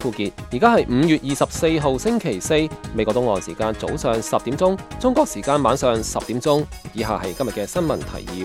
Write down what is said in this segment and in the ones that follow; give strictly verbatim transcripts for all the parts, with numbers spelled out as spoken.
富傑。而家係五月二十四號星期四，美國東岸時間早上十點鐘，中國時間晚上十點鐘。以下係今日嘅新聞提要。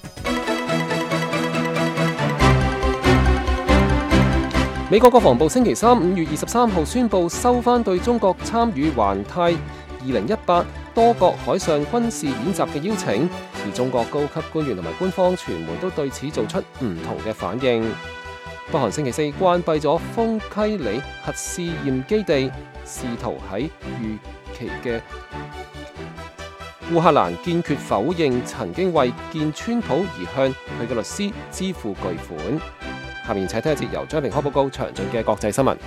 美國國防部星期三五月二十三號宣布收返對中國參與環太二零一八多國海上軍事演習嘅邀請，而中國高級官員同埋官方傳媒都對此做出唔同嘅反應。北韓星期四關閉咗豐溪里核試驗基地，試圖喺預期嘅烏克蘭堅決否認曾經為見川普而向佢嘅律師支付巨款。下面請聽一節由張明開報告詳盡嘅國際新聞。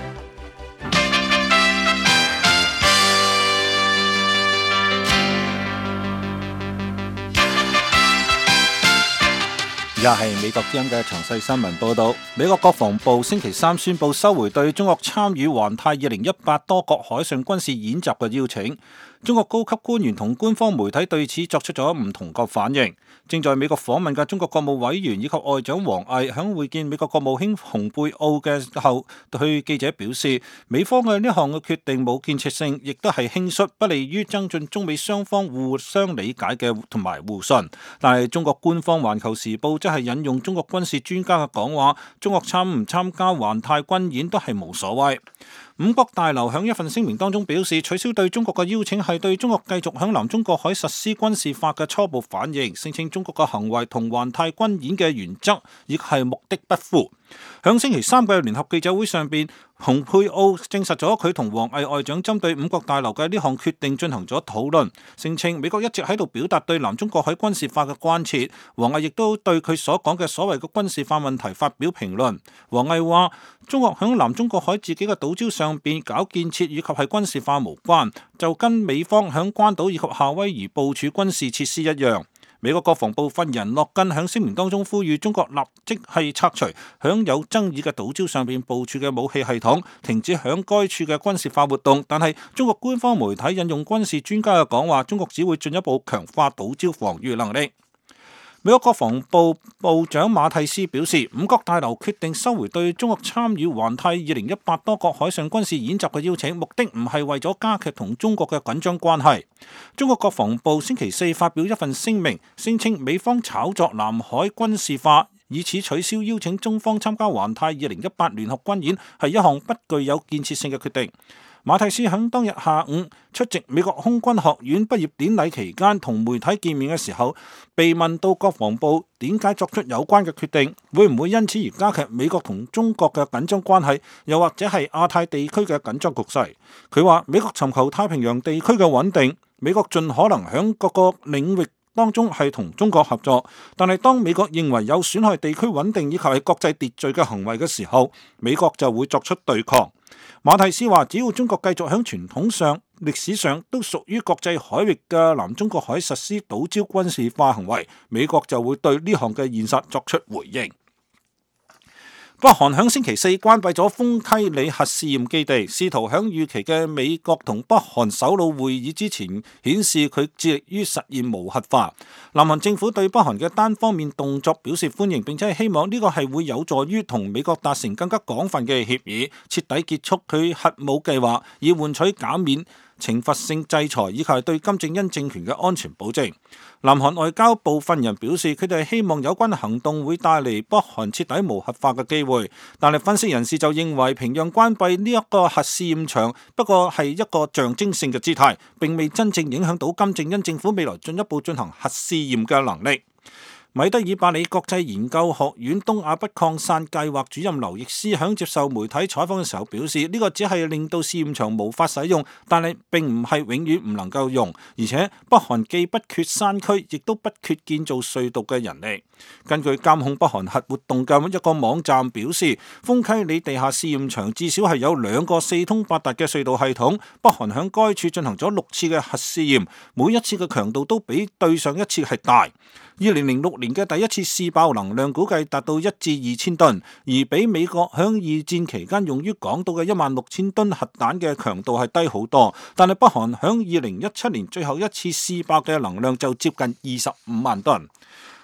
而家係美國之音嘅詳細新聞報道。美國國防部星期三宣布收回對中國參與環太二零一八多國海上軍事演習嘅邀請。中國高級官員同官方媒體對此作出咗唔同個反應。正在美國訪問嘅中國國務委員以及外長王毅響會見美國國務卿蓬佩奧嘅後，對記者表示，美方嘅呢項嘅決定冇建設性，亦都係輕率，不利於增進中美雙方互相理解嘅同埋互信。但係中國官方環球時報則係引用中國軍事專家嘅講話，中國參唔參加環太軍演都係無所謂。五角大樓響一份聲明當中表示，取消對中國嘅邀請係對中國繼續響南中國海實施軍事化嘅初步反應，聲稱中國嘅行為同環太軍演嘅原則亦係目的不符。響星期三嘅聯合記者會上邊，蓬佩奧證實咗佢同王毅外長針對五角大樓嘅呢項決定進行咗討論，聲稱美國一直喺度表達對南中國海軍事化嘅關切。王毅亦都對佢所講嘅所謂嘅軍事化問題發表評論。王毅話：中國響南中國海自己嘅島礁上邊搞建設以及係軍事化無關，就跟美方響關島以及夏威夷部署軍事設施一樣。美國國防部發言人諾根喺聲明當中呼籲中國立即係拆除響有爭議嘅島礁上邊部署嘅武器系統，停止響該處嘅軍事化活動。但係中國官方媒體引用軍事專家嘅講話，中國只會進一步強化島礁防禦能力。美國國防部部長馬蒂斯表示，五角大樓決定收回對中國參與環太二零一八多國海上軍事演習嘅邀請，目的唔係為咗加劇同中國嘅緊張關係。中國國防部星期四發表一份聲明，聲稱美方炒作南海軍事化，以此取消邀請中方參加環太二零一八聯合軍演，係一項不具有建設性嘅決定。馬蒂斯喺當日下午出席美國空軍學院畢業典禮期間同媒體見面嘅時候，被問到國防部點解作出有關嘅決定，會唔會因此而加劇美國同中國嘅緊張關係，又或者係亞太地區嘅緊張局勢？佢話美國尋求太平洋地區嘅穩定，美國盡可能喺各個領域當中係同中國合作，但係當美國認為有損害地區穩定以及係國際秩序嘅行為嘅時候，美國就會作出對抗。馬蒂斯話，只要中國繼續喺傳統上、歷史上都屬於國際海域嘅南中國海實施島礁軍事化行為，美國就會對呢項嘅現實作出回應。北韓響星期四關閉咗豐溪里核試驗基地，試圖響預期嘅美國同北韓首腦會議之前顯示佢致力於實現無核化。南韓政府對北韓嘅單方面動作表示歡迎，並且係希望呢個係會有助於同美國達成更加廣泛嘅協議，徹底結束佢核武計劃，以換取減免懲罰性制裁以及係對金正恩政權嘅安全保證。南韓外交部發言人表示，佢哋希望有關行動會帶嚟北韓徹底無核化嘅機會，但係分析人士就認為平壤關閉呢一個核試驗場不過係一個象徵性嘅姿態，並未真正影響到金正恩政府未來進一步進行核試驗嘅能力。米德爾伯里國際研究學院東亞不擴散計劃主任劉易斯響接受媒體採訪嘅時候表示，呢個只係令到試驗場無法使用，但係並唔係永遠唔能夠用，而且北韓既不缺山區，亦都不缺建造隧道嘅人力。根據監控北韓核活動嘅一個網站表示，豐溪里地下試驗場至少係有兩個四通八達嘅隧道系統，北韓響該處進行咗六次嘅核試驗，每一次嘅強度都比對上一次係大。二零零六年嘅第一次試爆能量估計達到一至二千噸，而比美國響二戰期間用於港島嘅一萬六千噸核彈嘅強度係低好多。但係北韓響二零一七年最後一次試爆嘅能量就接近二十五萬噸。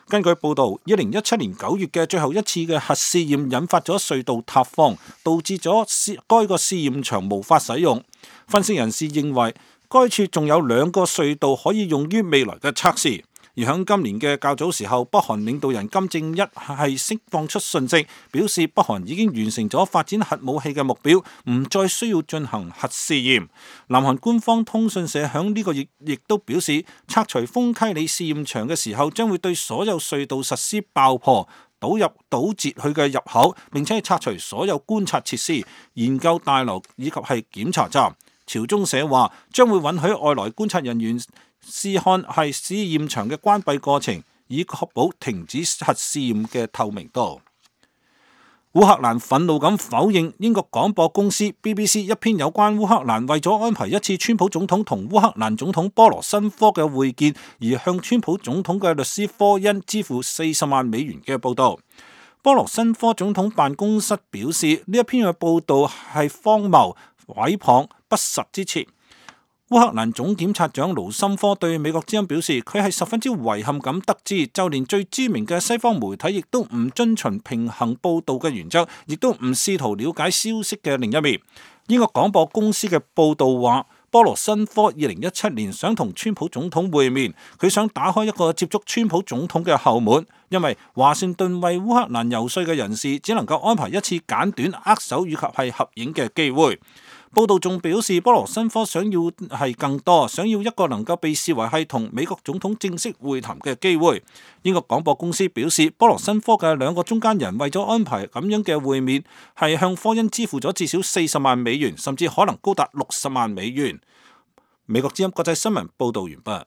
根據報道，二零一七年九月嘅最後一次嘅核試驗引發咗隧道塌方，導致咗該個試驗場無法使用。分析人士認為，該處仲有兩個隧道可以用於未來嘅測試。而喺今年嘅較早時候，北韓領導人金正一係釋放出訊息，表示北韓已經完成咗發展核武器嘅目標，唔再需要進行核試驗。南韓官方通訊社響呢個月亦都表示，拆除豐溪里試驗場嘅時候，將會對所有隧道實施爆破、堵入堵截佢嘅入口，並且拆除所有觀察設施、研究大樓以及係檢查站。朝中社話將會允許外來觀察人員試看係試驗場嘅關閉過程，以確保停止核試驗嘅透明度。烏克蘭憤怒咁否認英國廣播公司 B B C 一篇有關烏克蘭為咗安排一次川普總統同烏克蘭總統波羅申科嘅會見而向川普總統嘅律師科恩支付四十萬美元嘅報導。波羅申科總統辦公室表示，呢一篇嘅報導係荒謬、毀謗、不實之詞。烏克蘭總檢察長盧森科對美國之音表示，佢係十分之遺憾咁得知，就連最知名嘅西方媒體亦都唔遵循平衡報導嘅原則，亦都唔試圖了解消息嘅另一面。英國廣播公司嘅報導話，波羅申科二零一七年想同川普總統會面，佢想打開一個接觸川普總統嘅後門，因為華盛頓為烏克蘭遊說嘅人士只能夠安排一次簡短握手以及係合影嘅機會。報道仲表示，波羅申科想要係更多，想要一個能夠被視為係同美國總統正式會談嘅機會。英國廣播公司表示，波羅申科嘅兩個中間人為咗安排咁樣嘅會面，係向科恩支付咗至少四十萬美元，甚至可能高達六十萬美元。美國之音國際新聞報道完畢。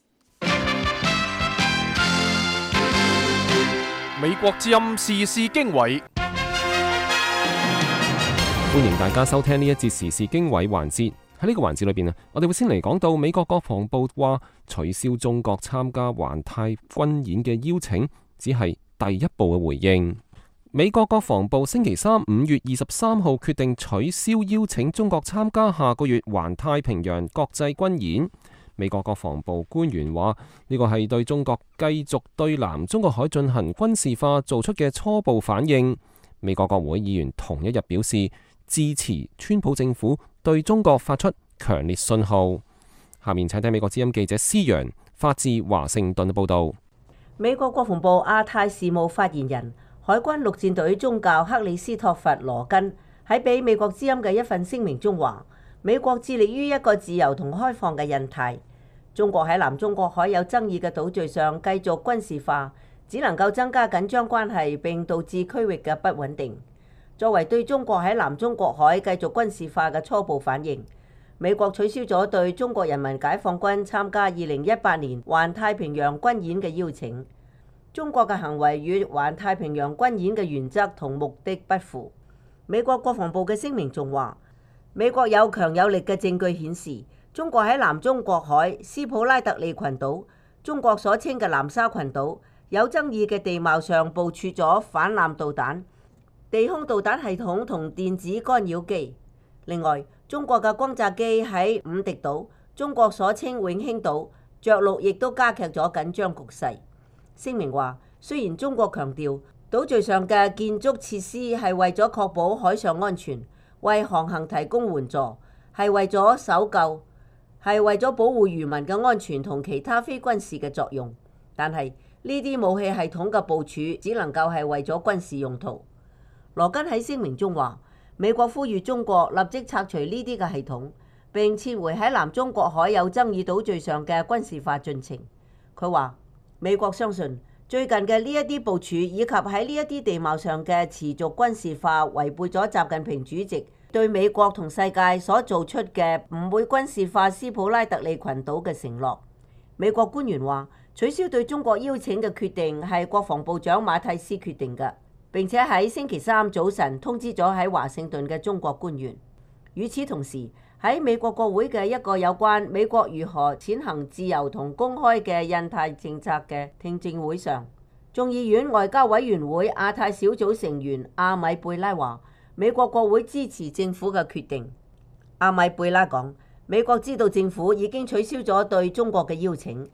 美國之音時事經緯。 歡迎大家收聽呢一節時事經緯環節。喺呢個環節裏邊啊，我哋會先嚟講到美國國防部話取消中國參加環太軍演嘅邀請，只係第一步嘅回應。美國國防部星期三五月二十三號決定取消邀請中國參加下個月環太平洋國際軍演。美國國防部官員話呢個係對中國繼續對南中國海進行軍事化做出嘅初步反應。美國國會議員同一日表示支持川普政府對中國發出強烈信號。下面請睇美國之音記者施揚發自華盛頓嘅報道。 美國國防部亞太事務發言人、海軍陸戰隊中校克里斯托弗羅根喺俾美國之音嘅一份聲明中話，美國致力於一個自由同開放嘅印太。中國喺南中國海有爭議嘅島嶼上繼續軍事化，只能夠增加緊張關係，並導致區域嘅不穩定。作為對中國喺南中國海繼續軍事化嘅初步反應，美國取消咗對中國人民解放軍參加二零一八年環太平洋軍演嘅邀請。中國嘅行為與環太平洋軍演嘅原則同目的不符。美國國防部嘅聲明仲話，美國有強有力嘅證據顯示，中國喺南中國海、斯普拉特利群島、中國所稱嘅南沙群島有爭議嘅地貌上部署咗反艦導彈、地空導彈系統同電子干擾機。另外，中國嘅轟炸機喺五敵島、中國所稱永興島着陸，亦都加劇咗緊張局勢。聲明話，雖然中國強調島嶼上嘅建築設施係為咗確保海上安全，為航行提供援助，係為咗搜救，係為咗保護漁民嘅安全同其他非軍事嘅作用，但係呢啲武器系統嘅部署只能夠係為咗軍事用途。羅根喺聲明中話，美國呼籲中國立即拆除呢啲嘅系統，並撤回喺南中國海有爭議島嶼上嘅軍事化進程。佢話，美國相信最近嘅呢一啲部署以及喺呢一啲地貌上嘅持續軍事化，違背咗習近平主席對美國同世界所做出嘅唔會軍事化斯普拉特利群島嘅承諾。美國官員話，取消對中國邀請嘅決定係國防部長馬蒂斯決定嘅，並且喺星期三早晨通知咗喺華盛頓嘅中國官員。與此同時，喺美國國會嘅一個有關美國如何踐行自由同公開嘅印太政策嘅聽證會上，眾議院外交委員會亞太小組成員阿米貝拉話，美國國會支持政府嘅決定。阿米貝拉講，美國知道政府已經取消咗對中國嘅邀請，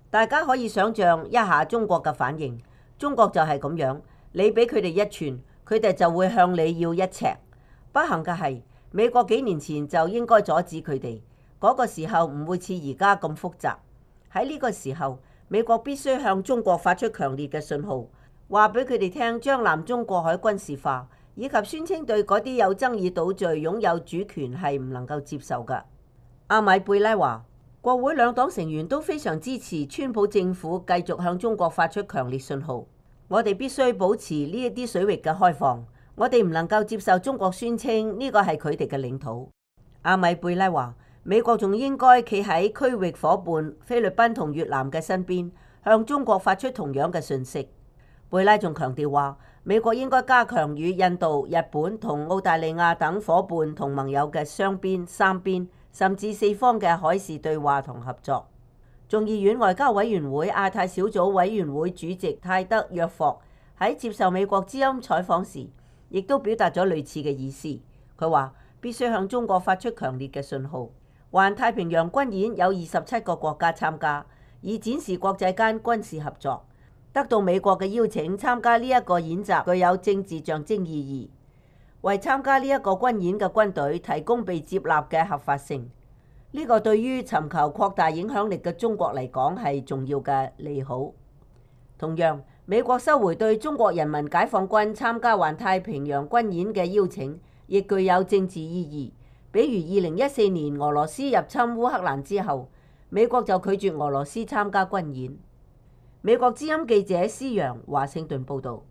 大家可以想象一下中國嘅反應，中國就係咁樣，你俾佢哋一寸，佢哋就會向你要一尺。不幸嘅係，美國幾年前就應該阻止佢哋，嗰個時候唔會似而家咁複雜。喺呢個時候，美國必須向中國發出強烈嘅信號，話俾佢哋聽，將南中國海軍事化，以及宣稱對嗰啲有爭議島嶼擁有主權係唔能夠接受嘅。阿米貝拉話，國會兩黨成員都非常支持川普政府繼續向中國發出強烈信號。我哋必須保持呢一啲水域嘅開放，我哋唔能夠接受中國宣稱呢個係佢哋嘅領土。阿米貝拉話，美國仲應該企喺區域夥伴菲律賓同越南嘅身邊，向中國發出同樣嘅訊息。貝拉仲強調話，美國應該加強與印度、日本同澳大利亞等夥伴同盟友嘅雙邊、三邊甚至四方嘅海事對話同合作。眾議院外交委員會亞太小組委員會主席泰德約霍喺接受美國之音採訪時，亦都表達咗類似嘅意思。佢話必須向中國發出強烈嘅信號。環太平洋軍演有二十七個國家參加，以展示國際間軍事合作。得到美國嘅邀請參加呢一個演習，具有政治象徵意義，為參加呢一個軍演嘅軍隊提供被接納嘅合法性。呢個對於尋求擴大影響力嘅中國嚟講係重要嘅利好。同樣，美國收回對中國人民解放軍參加環太平洋軍演嘅邀請，亦具有政治意義。比如二零一四年俄羅斯入侵烏克蘭之後，美國就拒絕俄羅斯參加軍演。美國之音記者施陽華盛頓報導。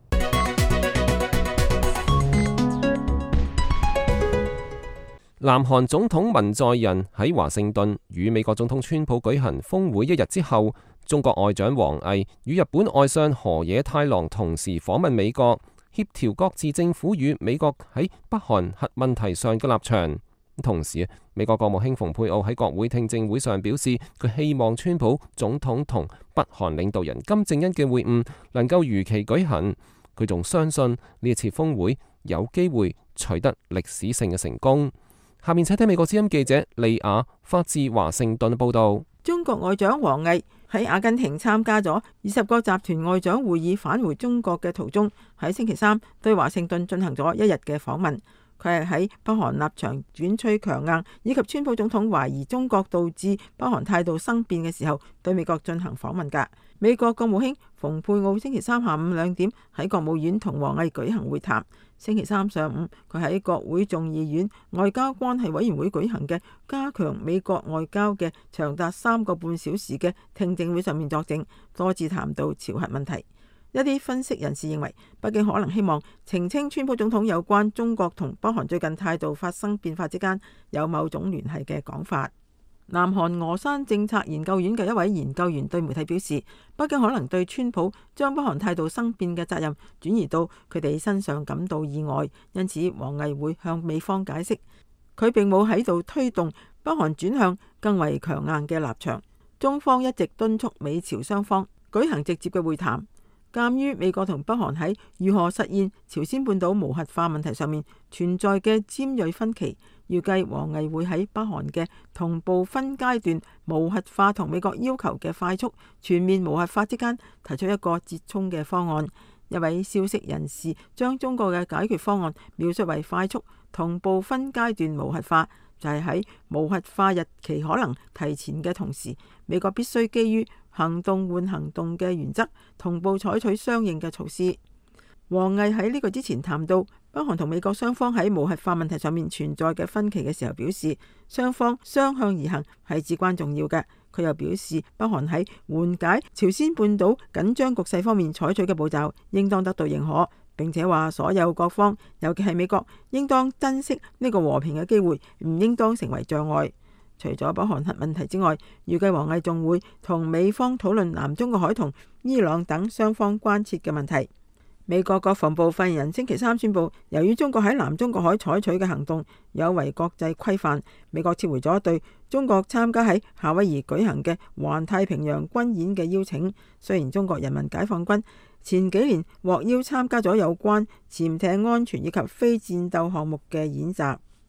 南韓總統文在寅喺華盛頓與美國總統川普舉行峰會一日之後，中國外長王毅與日本外相河野太郎同時訪問美國，協調各自政府與美國喺北韓核問題上嘅立場。同時，美國國務卿蓬佩奧喺國會聽證會上表示，佢希望川普總統同北韓領導人金正恩嘅會晤能夠如期舉行。佢仲相信呢一次峰會有機會取得歷史性嘅成功。下面請聽美國之音記者利亞發自華盛頓報道。 中國外長王毅喺阿根廷參加咗二十個集團外長會議返回中國嘅途中，喺星期三對華盛頓進行咗一日嘅訪問。佢係喺北韓立場轉趨強硬，以及川普總統懷疑中國導致北韓態度生變嘅時候，對美國進行訪問㗎。美國國務卿蓬佩奧星期三下午兩點喺國務院同王毅舉行會談。星期三上午，佢喺國會眾議院外交關係委員會舉行嘅加強美國外交嘅長達三個半小時嘅聽證會上面作證，多次談到朝核問題。一啲分析人士認為，北京可能希望澄清川普總統有關中國同北韓最近態度發生變化之間有某種聯繫嘅講法。南韓峨山政策研究院嘅一位研究員對媒體表示，北京可能對川普將北韓態度生變嘅責任轉移到佢哋身上感到意外，因此王毅會向美方解釋，佢並冇喺度推動北韓轉向更為強硬嘅立場。中方一直敦促美朝雙方舉行直接嘅會談。鑑於美國同北韓喺如何實現朝鮮半島無核化問題上面存在嘅尖銳分歧，預計王毅會喺北韓嘅同步分階段無核化同美國要求嘅快速全面無核化之間提出一個折衷嘅方案。一位消息人士將中國嘅解決方案描述為快速同步分階段無核化，就係喺無核化日期可能提前嘅同時，美國必須基於行動換行動嘅原則，同步採取相應嘅措施。王毅喺呢個之前談到北韓同美國雙方喺無核化問題上面存在嘅分歧嘅時候，表示雙方相向而行係至關重要嘅。佢又表示，北韓喺緩解朝鮮半島緊張局勢方面採取嘅步驟應當得到認可，並且話所有各方，尤其係美國，應當珍惜呢個和平嘅機會，唔應當成為障礙。除咗北韓核問題之外，預計王毅仲會同美方討論南中國海同伊朗等雙方關切嘅問題。美國國防部發言人星期三宣布，由於中國喺南中國海採取嘅行動有違國際規範，美國撤回咗對中國參加喺夏威夷舉行嘅環太平洋軍演嘅邀請。雖然中國人民解放軍前幾年獲邀參加咗有關潛艇安全以及非戰鬥項目嘅演習。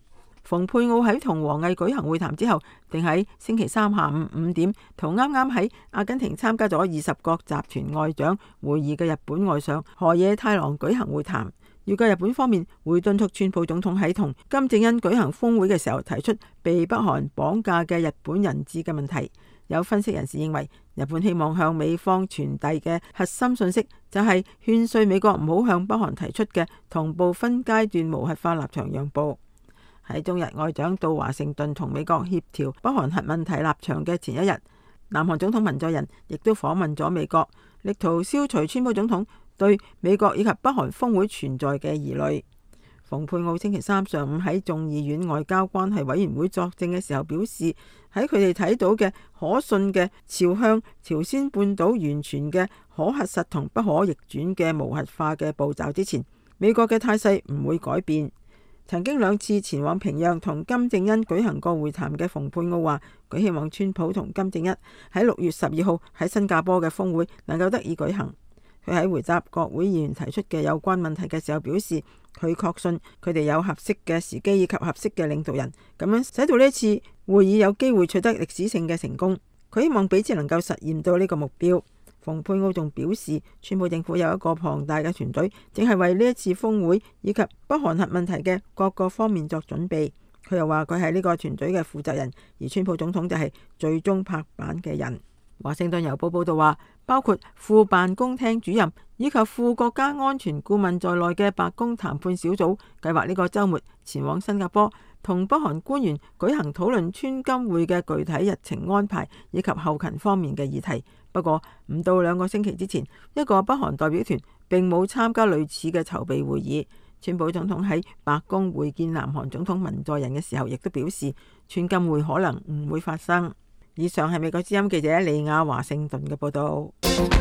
蓬佩奧喺同王毅舉行會談之後，定喺星期三下午五點同啱啱喺阿根廷參加咗二十國集團外長會議嘅日本外相河野太郎舉行會談。預計日本方面會敦促川普總統喺同金正恩舉行峰會嘅時候提出被北韓綁架嘅日本人質嘅問題。有分析人士認為，日本希望向美方傳遞嘅核心信息就係勸說美國唔好向北韓提出嘅同步分階段無核化立場讓步。喺中日外長到華盛頓同美國協調北韓核問題立場嘅前一日，南韓總統文在寅亦都訪問咗美國，力圖消除川普總統對美國以及北韓峰會存在嘅疑慮。蓬佩奧星期三上午喺眾議院外交關係委員會作證嘅時候表示，喺佢哋睇到嘅可信嘅朝向朝鮮半島完全嘅可核實同不可逆轉嘅無核化嘅步驟之前，美國嘅態勢唔會改變。曾經兩次前往平壤同金正恩舉行過會談嘅蓬佩奧話，佢希望川普同金正恩喺六月十二號喺新加坡嘅峰會能夠得以舉行。佢喺回答國會議員提出嘅有關問題嘅時候表示，佢確信佢哋有合適嘅時機以及合適嘅領導人，咁樣使到呢次會議有機會取得歷史性嘅成功。佢希望彼此能夠實現到呢個目標。蓬佩奧仲表示，川普政府有一個龐大嘅團隊，正係為呢一次峰會以及北韓核問題嘅各個方面作準備。佢又話佢係呢個團隊嘅負責人，而川普總統就係最終拍板嘅人。華盛頓郵報報道話，包括副辦公廳主任以及副國家安全顧問在內嘅白宮談判小組計劃呢個週末前往新加坡，同北韓官員舉行討論川金會嘅具體日程安排以及後勤方面嘅議題。不過唔到兩個星期之前，一個北韓代表團並冇參加類似嘅籌備會議。川普總統喺白宮會見南韓總統文在寅嘅時候，亦都表示川金會可能唔會發生。以上係美國之音記者李亞華盛頓嘅報道。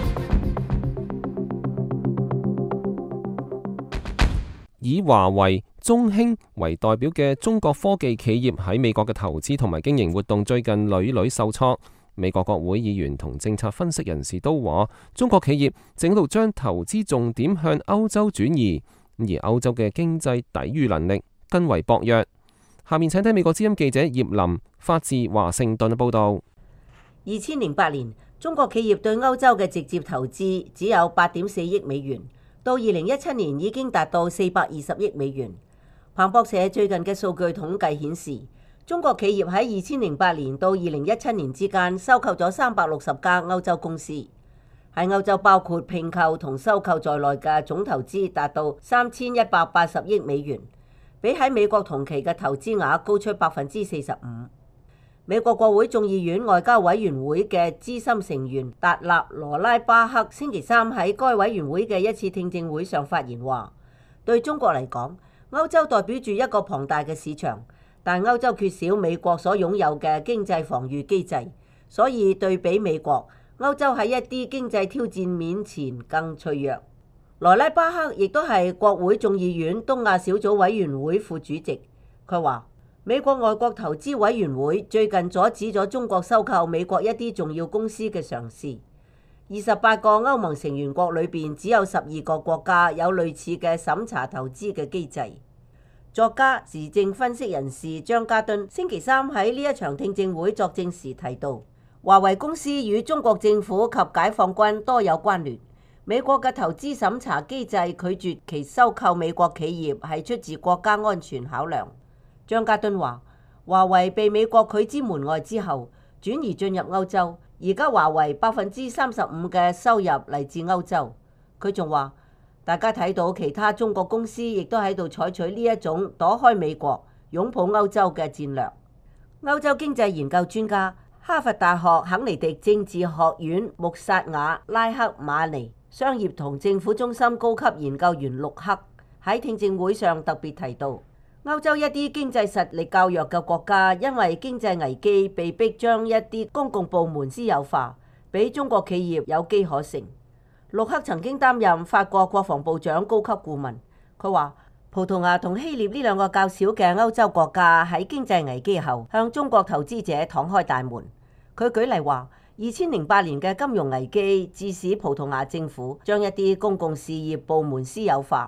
以華為、中興為代表嘅中國科技企業喺美國嘅投資同埋經營活動最近屢屢受挫。美國國會議員同政策分析人士都話，中國企業正喺度將投資重點向歐洲轉移，而歐洲嘅經濟抵禦能力更為薄弱。下面請睇美國之音記者葉林發自華盛頓嘅報道。 二千零八年，中國企業對歐洲嘅直接投資只有八點四億美元，到二零一七年已經達到四百二十億美元。彭博社最近嘅數據統計顯示，中國企業喺二千零八年到二零一七年之間收購咗三百六十家歐洲公司，喺歐洲包括併購同收購在內嘅總投資達到三千一百八十億美元，比喺美國同期嘅投資額高出百分之四十五。美國國會眾議院外交委員會嘅資深成員達納羅拉巴克星期三喺該委員會嘅一次聽證會上發言話，對中國嚟講，歐洲代表住一個龐大嘅市場，但歐洲缺少美國所擁有嘅經濟防禦機制，所以對比美國，歐洲喺一啲經濟挑戰面前更脆弱。羅拉巴克亦都係國會眾議院東亞小組委員會副主席，佢話，美國外國投資委員會最近阻止咗中國收購美國一啲重要公司嘅嘗試。二十八個歐盟成員國裏邊，只有十二個國家有類似嘅審查投資嘅機制。作家、時政分析人士張家敦星期三喺呢一場聽證會作證時提到，華為公司與中國政府及解放軍多有關聯。美國嘅投資審查機制拒絕其收購美國企業係出自國家安全考量。張家敦話，華為被美國拒之門外之後，轉移進入歐洲。而家華為百分之三十五嘅收入嚟自歐洲。佢仲話，大家睇到其他中國公司亦都喺度採取呢一種躲開美國、擁抱歐洲嘅戰略。歐洲經濟研究專家、哈佛大學肯尼迪政治學院穆薩瓦拉克馬尼商業同政府中心高級研究員陸克喺聽證會上特別提到，歐洲一啲經濟實力較弱嘅國家，因為經濟危機被迫將一啲公共部門私有化，俾中國企業有機可乘。陸克曾經擔任法國國防部長高級顧問，佢話葡萄牙同希臘呢兩個較小嘅歐洲國家喺經濟危機後向中國投資者敞開大門。佢舉例話，二千零八年嘅金融危機致使葡萄牙政府將一啲公共事業部門私有化。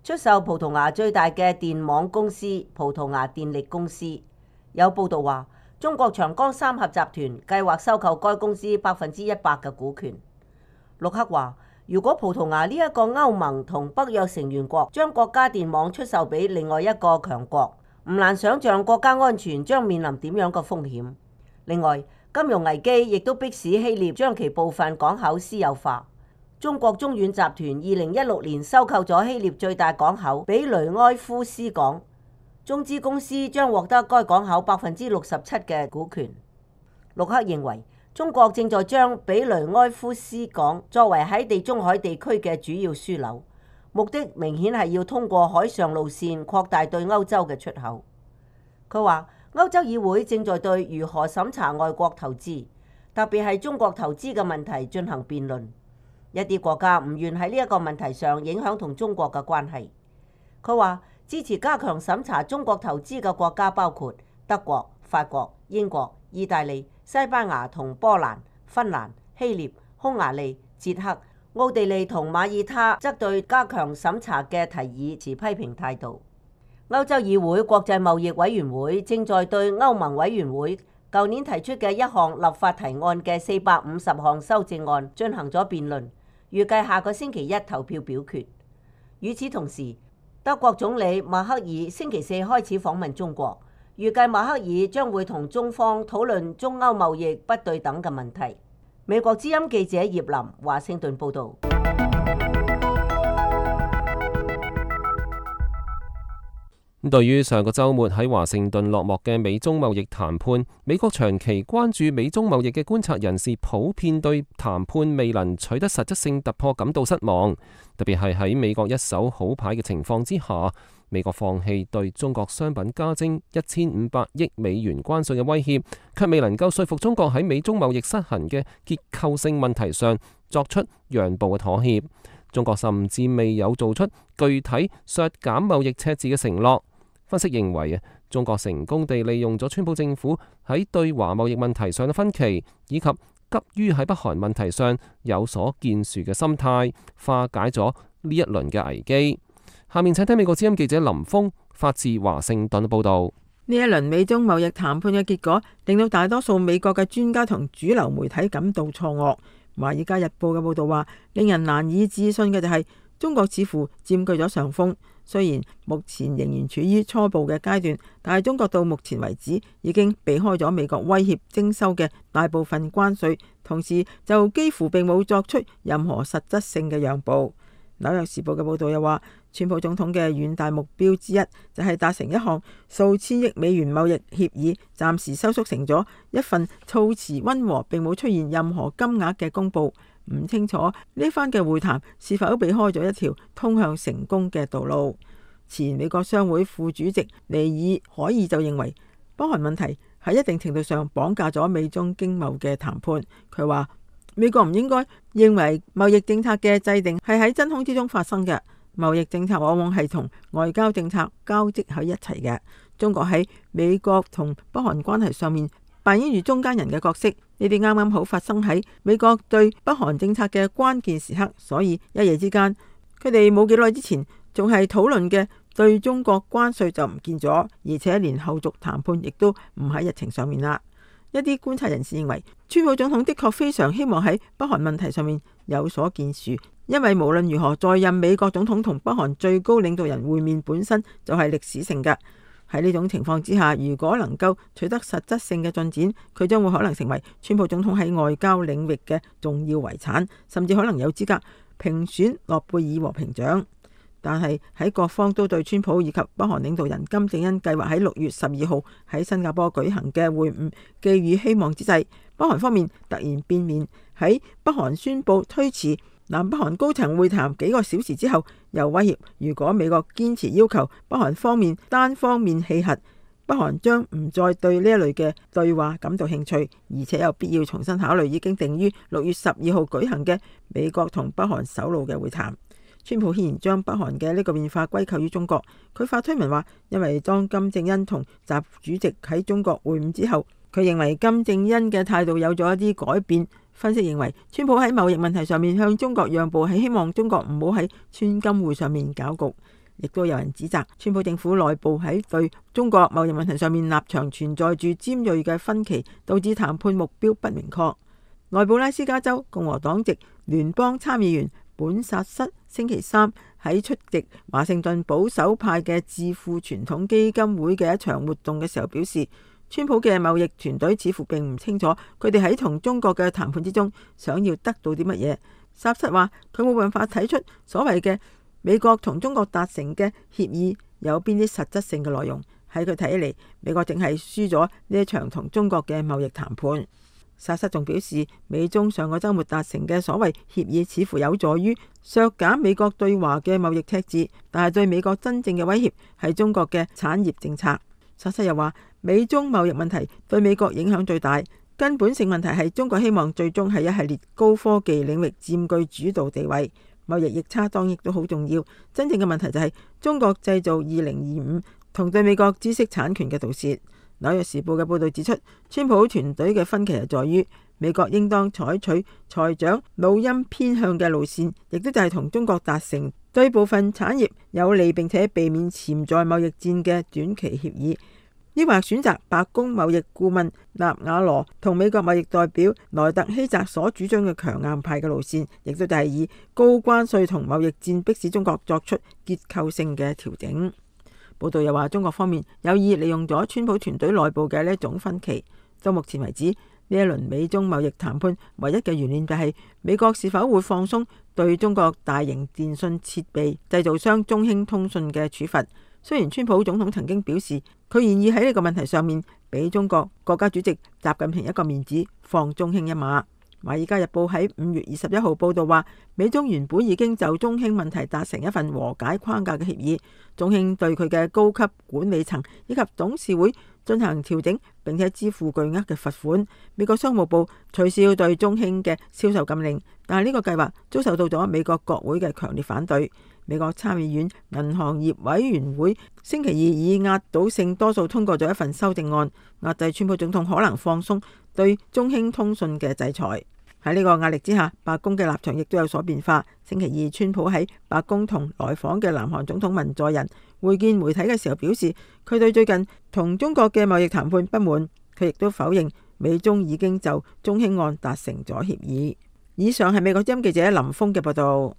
出售葡萄牙最大嘅電網公司葡萄牙電力公司。有報道話，中國長江三峽集團計劃收購該公司百分之一百嘅股權。陸克話，如果葡萄牙呢一個歐盟同北約成員國將國家電網出售俾另外一個強國，唔難想像國家安全將面臨點樣嘅風險。另外，金融危機亦都迫使希臘將其部分港口私有化。中國中遠集團二零一六年收購咗希臘最大港口比雷埃夫斯港，中資公司將獲得該港口百分之六十七嘅股權。陸克認為，中國正在將比雷埃夫斯港作為喺地中海地區嘅主要樞紐，目的明顯係要通過海上路線擴大對歐洲嘅出口。佢話，歐洲議會正在對如何審查外國投資，特別係中國投資嘅問題進行辯論。一啲國家唔願喺呢一個問題上影響同中國嘅關係。佢話，支持加強審查中國投資嘅國家包括德國、法國、英國、意大利、西班牙同波蘭、芬蘭、希臘、匈牙利、捷克、奧地利同馬耳他則對加強審查嘅提議持批評態度。歐洲議會國際貿易委員會正在對歐盟委員會舊年提出嘅一項立法提案嘅四百五十項修正案進行咗辯論，預計下個星期一投票表決。與此同時，德國總理默克爾星期四開始訪問中國，預計默克爾將會同中方討論中歐貿易不對等嘅問題。美國之音記者葉林華盛頓報導。 對於上個週末喺華盛頓落幕嘅美中貿易談判，美國長期關注美中貿易嘅觀察人士普遍對談判未能取得實質性突破感到失望，特別係喺美國一手好牌嘅情況之下，美國放棄對中國商品加徵一千五百億美元關稅嘅威脅，卻未能夠說服中國喺美中貿易失衡嘅結構性問題上作出讓步嘅妥協。中國甚至未有做出具體削減貿易赤字嘅承諾。分析認為啊，中國成功地利用咗川普政府喺對華貿易問題上嘅分歧，以及急於喺北韓問題上有所建樹嘅心態，化解咗呢一輪嘅危機。下面請聽美國之音記者林峰發自華盛頓報道。 呢一輪美中貿易談判嘅結果，令到大多數美國嘅專家同主流媒體感到錯愕。華爾街日報嘅報道話，令人難以置信嘅就係中國似乎佔據咗上風。雖然目前仍然處於初步嘅階段，但係中國到目前為止已經避開咗美國威脅徵收嘅大部分關稅，同時就幾乎並冇作出任何實質性嘅讓步。紐約時報嘅報道又話，川普總統嘅遠大目標之一就係達成一項數千億美元貿易協議，暫時收縮成咗一份措辭溫和並冇出現任何金額嘅公佈。唔清楚呢番嘅會談是否避開咗一條通向成功嘅道路。前美國商會副主席尼爾海爾就認為，北韓問題喺一定程度上綁架咗美中經貿嘅談判。佢話，美國唔應該認為貿易政策嘅制定係喺真空之中發生嘅，貿易政策往往係同外交政策交織喺一齊嘅。中國喺美國同北韓關係上面扮演住中間人嘅角色，呢啲啱啱好發生喺美國對北韓政策嘅關鍵時刻，所以一夜之間，佢哋冇幾耐之前仲係討論嘅對中國關稅就唔見咗，而且連後續談判亦都唔喺日程上面啦。一啲觀察人士認為，川普總統的確非常希望喺北韓問題上面有所建樹，因為無論如何，在任美國總統同北韓最高領導人會面本身就係歷史性嘅。喺呢種情況之下，如果能夠取得實質性嘅進展，佢將會可能成為川普總統喺外交領域嘅重要遺產，甚至可能有資格評選諾貝爾和平獎。但係喺各方都對川普以及北韓領導人金正恩計劃喺六月十二號喺新加坡舉行嘅會晤寄予希望之際，北韓方面突然變面，喺北韓宣布推遲南北韓高層會談幾個小時之後，又威脅如果美國堅持要求北韓方面單方面棄核，北韓將唔再對呢一類嘅對話感到興趣，而且有必要重新考慮已經定於六月十二號舉行嘅美國同北韓首腦嘅會談。川普顯然將北韓嘅呢個變化歸咎於中國，佢發推文話，因為當金正恩同習主席喺中國會晤之後，佢認為金正恩嘅態度有咗一啲改變。分析認為，川普喺貿易問題上面向中國讓步，係希望中國唔好喺川金會上面搞局。 亦都有人指責川普政府內部喺對中國貿易問題上面立場存在住尖銳嘅分歧，導致談判目標不明確。內布拉斯加州共和黨籍聯邦參議員本薩瑟星期三喺出席華盛頓保守派嘅智庫傳統基金會嘅一場活動嘅時候表示，川普嘅貿易團隊似乎並唔清楚佢哋喺同中國嘅談判之中想要得到啲乜嘢。薩瑟話佢冇辦法睇出所謂嘅美國同中國達成嘅協議有邊啲實質性嘅內容。喺佢睇起嚟，美國淨係輸咗呢一場同中國嘅貿易談判。薩瑟仲表示，美中上個週末達成嘅所謂協議似乎有助於削減美國對華嘅貿易赤字，但係對美國真正嘅威脅係中國嘅產業政策。薩瑟又話，美中貿易問題對美國影響最大，根本性問題係中國希望最終喺一系列高科技領域佔據主導地位。貿易逆差當然亦都好重要，真正嘅問題就係中國製造二零二五同對美國知識產權嘅盜竊。紐約時報嘅報導指出，川普團隊嘅分歧係在於美國應當採取財長老欽偏向嘅路線，亦都就係同中國達成對部分產業有利並且避免潛在貿易戰嘅短期協議，抑或選擇白宮貿易顧問納瓦羅同美國貿易代表萊特希澤所主張嘅強硬派嘅路線，亦都就係以高關稅同貿易戰迫使中國作出結構性嘅調整。報道又話，中國方面有意利用咗川普團隊內部嘅呢一種分歧。到目前為止，呢一輪美中貿易談判唯一嘅懸念就係美國是否會放鬆對中國大型電信設備製造商中興通訊嘅處罰。雖然川普總統曾經表示佢願意喺呢個問題上面俾中國國家主席習近平一個面子，放中興一馬。《華爾街日報》喺五月二十一號報道話，美中原本已經就中興問題達成一份和解框架嘅協議，中興對佢嘅高級管理層以及董事會進行調整，並且支付巨額嘅罰款。美國商務部取消對中興嘅銷售禁令，但係呢個計劃遭受到咗美國國會嘅強烈反對。美國參議院銀行業委員會星期二以壓倒性多數通過咗一份修正案，壓制川普總統可能放鬆對中興通訊嘅制裁。喺呢個壓力之下，白宮嘅立場亦都有所變化。星期二，川普喺白宮同來訪嘅南韓總統文在寅會見媒體嘅時候表示，佢對最近同中國嘅貿易談判不滿。佢亦都否認美中已經就中興案達成咗協議。以上係美國之音記者林峰嘅報道。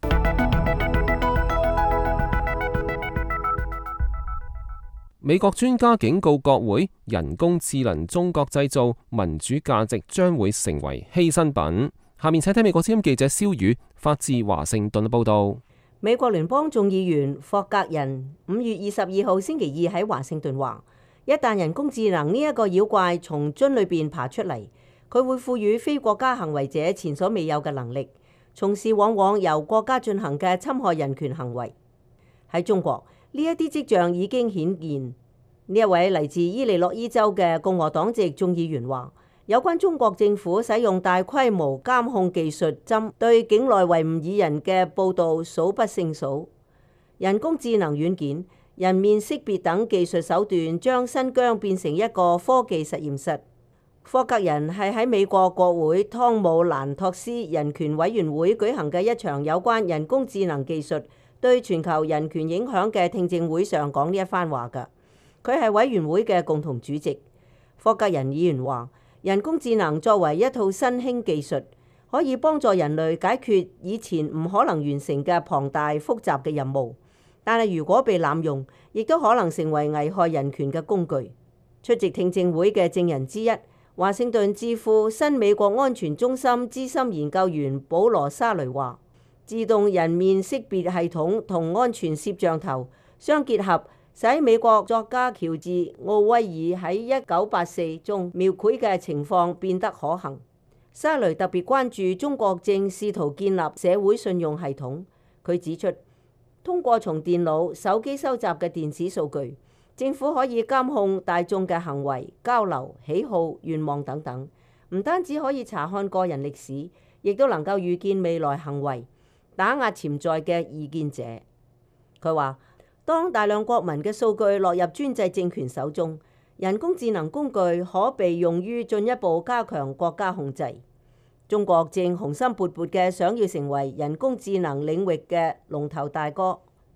美國專家警告國會，人工智能中國製造，民主價值將會成為犧牲品。下面請睇美國之音記者蕭宇發自華盛頓嘅報道。 美國聯邦眾議員霍格人五月二十二號星期二喺華盛頓話，一旦人工智能呢一個妖怪從樽裏邊爬出嚟，佢會賦予非國家行為者前所未有嘅能力，從事往往由國家進行嘅侵害人權行為。喺中國，呢一啲跡象已經顯現。呢一位嚟自伊利諾伊州嘅共和黨籍眾議員話，有關中國政府使用大規模監控技術針對境內維吾爾人嘅報導數不勝數。人工智能軟件、人面識別等技術手段將新疆變成一個科技實驗室。霍格人係喺美國國會湯姆蘭托斯人權委員會舉行嘅一場有關人工智能技術對全球人權影響嘅聽證會上講呢一番話㗎。佢係委員會嘅共同主席。霍格人議員話，人工智能作為一套新興技術，可以幫助人類解決以前唔可能完成嘅龐大複雜嘅任務，但係如果被濫用，亦都可能成為危害人權嘅工具。出席聽證會嘅證人之一，華盛頓智庫新美國安全中心資深研究員保羅沙雷話，自動人面識別系統同安全攝像頭相結合，使美國作家喬治奧威爾喺一九八四中描繪嘅情況變得可行。沙雷特別關注中國正試圖建立社會信用系統。佢指出，通過從電腦、手機收集嘅電子數據，政府可以監控大眾嘅行為、交流、喜好、願望等等。唔單止可以查看個人歷史，亦都能夠預見未來行為，打壓潛在嘅異見者。佢話，當大量國民嘅數據落入專制政權手中，人工智能工具可被用於進一步加強國家控制。中國正雄心勃勃嘅想要成為人工智能領域嘅龍頭大哥。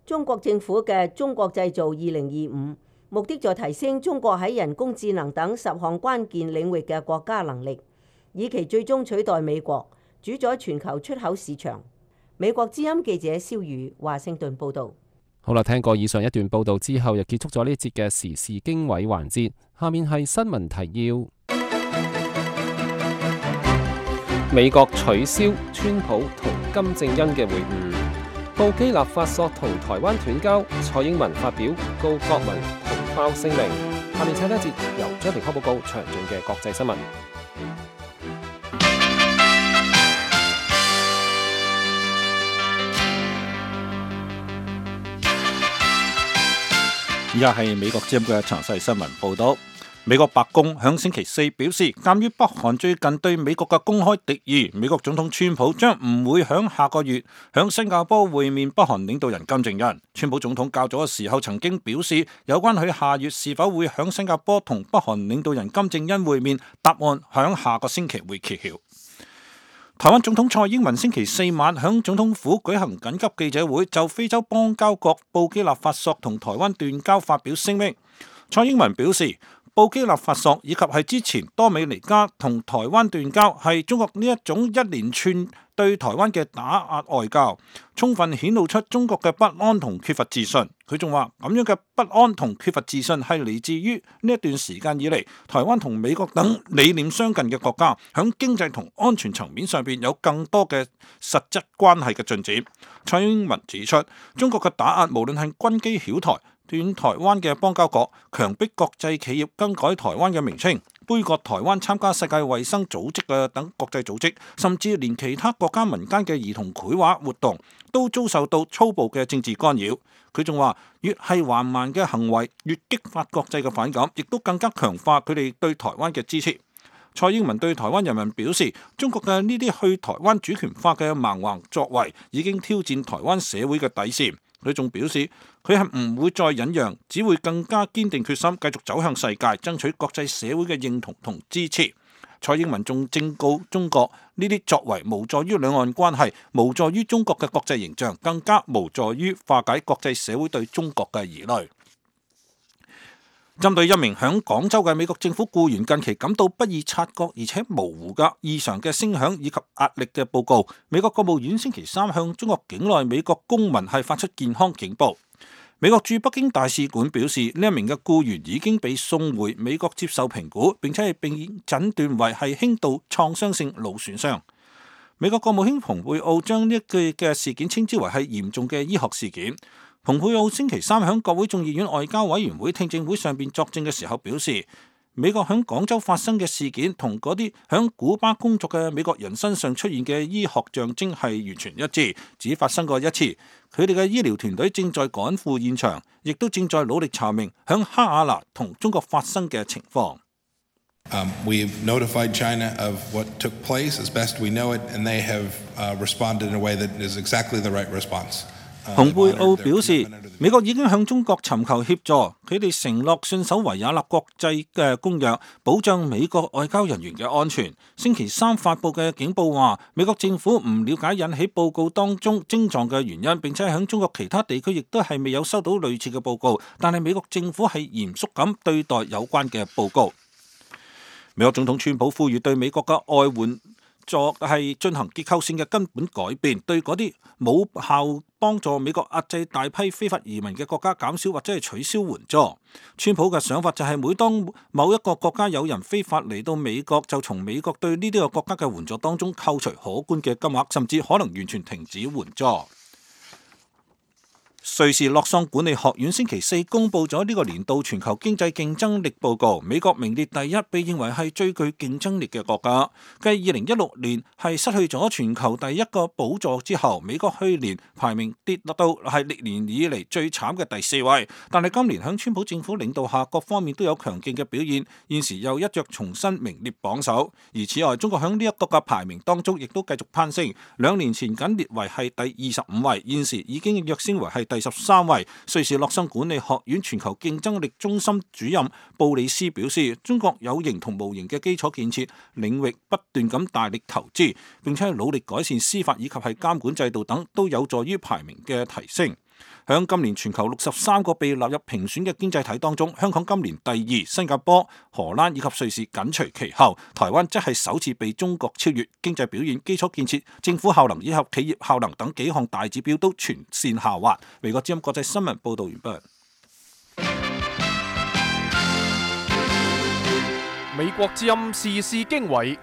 中國政府嘅中國製造二零二五，目的在提升中國喺人工智能等十項關鍵領域嘅國家能力，以期最終取代美國，主宰全球出口市場。美國之音記者蕭宇華盛頓報導。 好啦，聽過以上一段報導之後，又結束咗呢節嘅時事經緯環節。下面係新聞提要。美國取消川普同金正恩嘅會晤。布基納法索同台灣斷交，蔡英文發表告國民同胞聲明。下面請一節由張平科報告詳盡嘅國際新聞。 以下係美國之音嘅詳細新聞報道。美國白宮響星期四表示，鑑於北韓最近對美國嘅公開敵意，美國總統川普將唔會響下個月響新加坡會面北韓領導人金正恩。川普總統較早嘅時候曾經表示，有關佢下月是否會響新加坡同北韓領導人金正恩會面，答案響下個星期會揭曉。台灣總統蔡英文星期四晚響總統府舉行緊急記者會，就非洲邦交國布基納法索同台灣斷交發表聲明。蔡英文表示，布基納法索以及係之前多美尼加同台灣斷交，係中國呢一種一連串對台灣嘅打壓外交，充分顯露出中國嘅不安同缺乏自信。佢仲話，咁樣嘅不安同缺乏自信係嚟自於呢一段時間以嚟，台灣同美國等理念相近嘅國家響經濟同安全層面上邊有更多嘅實質關係嘅進展。蔡英文指出，中國嘅打壓無論係軍機擾台、斷台灣嘅邦交國、強迫國際企業更改台灣嘅名稱、杯葛台灣參加世界衛生組織嘅等國際組織，甚至連其他國家民間嘅兒童繪畫活動都遭受到粗暴嘅政治干擾。佢仲話，越係橫蠻嘅行為，越激發國際嘅反感，亦都更加強化佢哋對台灣嘅支持。蔡英文對台灣人民表示，中國嘅呢啲去台灣主權化嘅蠻橫作為，已經挑戰台灣社會嘅底線。佢仲表示，佢係唔會再忍讓，只會更加堅定決心，繼續走向世界，爭取國際社會嘅認同同支持。蔡英文仲正告中國，呢啲作為無助於兩岸關係，無助於中國嘅國際形象，更加無助於化解國際社會對中國嘅疑慮。針對一名響廣州嘅美國政府僱員近期感到不易察覺而且模糊嘅異常嘅聲響以及壓力嘅報告，美國國務院星期三向中國境內美國公民係發出健康警報。美國駐北京大使館表示，呢一名嘅僱員已經被送回美國接受評估，並且係被診斷為係輕度創傷性腦損傷。美國國務卿蓬佩奧將呢一句嘅事件稱之為係嚴重嘅醫學事件。蓬佩奧星期三喺國會眾議院外交委員會聽證會上邊作證嘅時候表示，美國喺廣州發生嘅事件同嗰啲喺古巴工作嘅美國人身上出現嘅醫學象徵係完全一致，只發生過一次。佢哋嘅醫療團隊正在趕赴現場，亦都正在努力查明喺哈瓦那同中國發生嘅情況。 Um, we've notified China of what took place as best we know it, and they have uh, responded in a way that is exactly the right response. 蓬佩奧表示，美國已經向中國尋求協助，佢哋承諾信守維也納國際嘅公約，保障美國外交人員嘅安全。星期三發布嘅警報話，美國政府唔了解引起報告當中症狀嘅原因，並且喺中國其他地區亦都係未有收到類似嘅報告，但係美國政府係嚴肅咁對待有關嘅報告。美國總統川普呼籲對美國嘅外援作係進行結構性嘅根本改變，對嗰啲冇效幫助美國壓制大批非法移民嘅國家減少或者係取消援助。川普嘅想法就係每當某一個國家有人非法嚟到美國，就從美國對呢啲個國家嘅援助當中扣除可觀嘅金額，甚至可能完全停止援助。瑞士洛桑管理學院星期四公布咗呢個年度全球經濟競爭力報告，美國名列第一，被認為係最具競爭力嘅國家。繼二零一六年係失去咗全球第一個寶座之後，美國去年排名跌落到係歷年以嚟最慘嘅第四位。但係今年響川普政府領導下，各方面都有強勁嘅表現，現時又一躍重新名列榜首。而此外，中國響呢一個嘅排名當中，亦都繼續攀升，兩年前僅列為係第二十五位，現時已經躍升為係第十三位。瑞士洛桑管理學院全球競爭力中心主任布里斯表示，中國有形同無形嘅基礎建設領域不斷咁大力投資，並且係努力改善司法以及係監管制度等，都有助於排名嘅提升。 響今年全球六十三個被納入評選嘅經濟體當中，香港今年第二，新加坡、荷蘭以及瑞士緊隨其後，台灣則係首次被中國超越。經濟表現、基礎建設、政府效能以及企業效能等幾項大指標都全線下滑。美國之音國際新聞報道完畢。 美國之音時事經緯，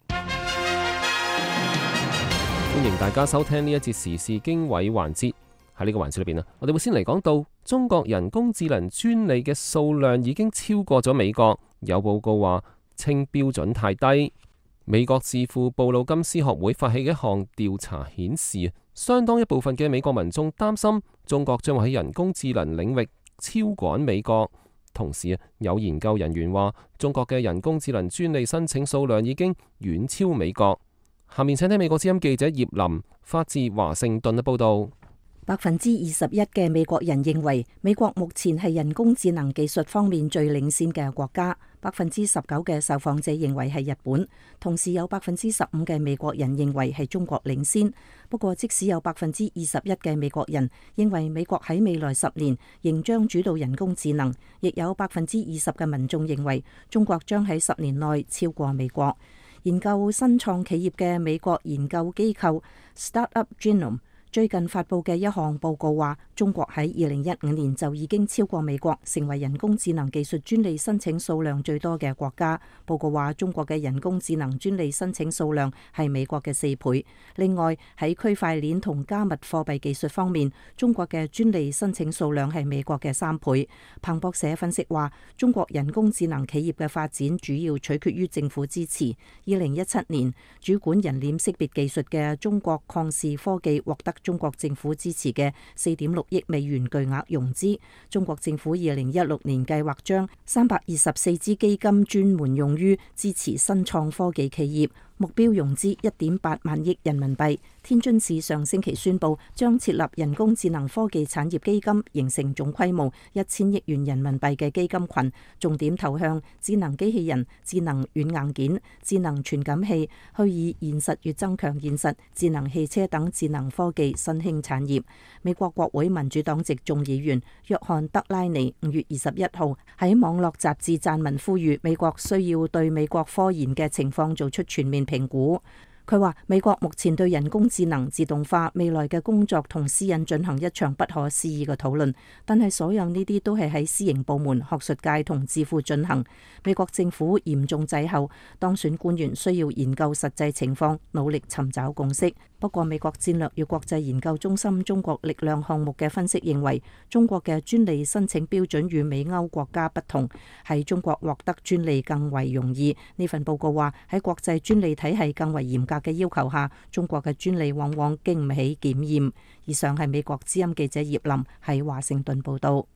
歡迎大家收聽呢一節時事經緯環節。喺呢個環節裏邊啊，我哋會先嚟講到中國人工智能專利嘅數量已經超過咗美國，有報告話稱標準太低。美國智庫布魯金斯學會發起嘅一項調查顯示，相當一部分嘅美國民眾擔心中國將會喺人工智能領域超趕美國。同時有研究人員話，中國嘅人工智能專利申請數量已經遠超美國。下面請聽美國之音記者葉林發自華盛頓嘅報道。 百分之二十一嘅美國人認為美國目前係人工智能技術方面最領先嘅國家，百分之十九嘅受訪者認為係日本，同時有百分之十五嘅美國人認為係中國領先。不過即使有百分之二十一嘅美國人認為美國喺未來十年仍將主導人工智能，亦有百分之二十嘅民眾認為中國將喺十年內超過美國。研究新創企業嘅美國研究機構 Startup Genome最近發佈嘅一項報告話，中國喺二零一五年就已經超過美國，成為人工智能技術專利申請數量最多嘅國家。報告話，中國嘅人工智能專利申請數量係美國嘅四倍。另外，喺區塊鏈同加密貨幣技術方面，中國嘅專利申請數量係美國嘅三倍。彭博社分析話，中國人工智能企業嘅發展主要取決於政府支持。二零一七年，主管人臉識別技術嘅中國曠視科技獲得中國政府支持嘅四點六億美元巨額融資。中國政府二零一六年計劃將三百二十四支基金專門用於支持新創科技企業，目標融資一點八萬億人民幣。天津市上星期宣布將設立人工智能科技產業基金，形成總規模一千億元人民幣嘅基金群，重點投向智能機器人、智能軟硬件、智能傳感器、虛擬現實與增強現實、智能汽車等智能科技新興產業。美國國會民主黨籍眾議員約翰德拉尼五月二十一號喺網絡雜誌撰文呼籲美國需要對美國科研嘅情況做出全面評估。佢話美國目前對人工智能、自動化、未來嘅工作同私隱進行一場不可思議嘅討論，但係所有呢啲都係喺私營部門、學術界同智庫進行。美國政府嚴重滯後，當選官員需要研究實際情況，努力尋找共識。不過美國戰略與國際研究中心中國力量項目嘅分析認為，中國嘅專利申請標準與美歐國家不同，喺中國獲得專利更為容易。呢份報告話，喺國際專利體系更為嚴格嘅要求下，中國嘅專利往往經唔起檢驗。以上係美國之音記者葉林喺華盛頓報道。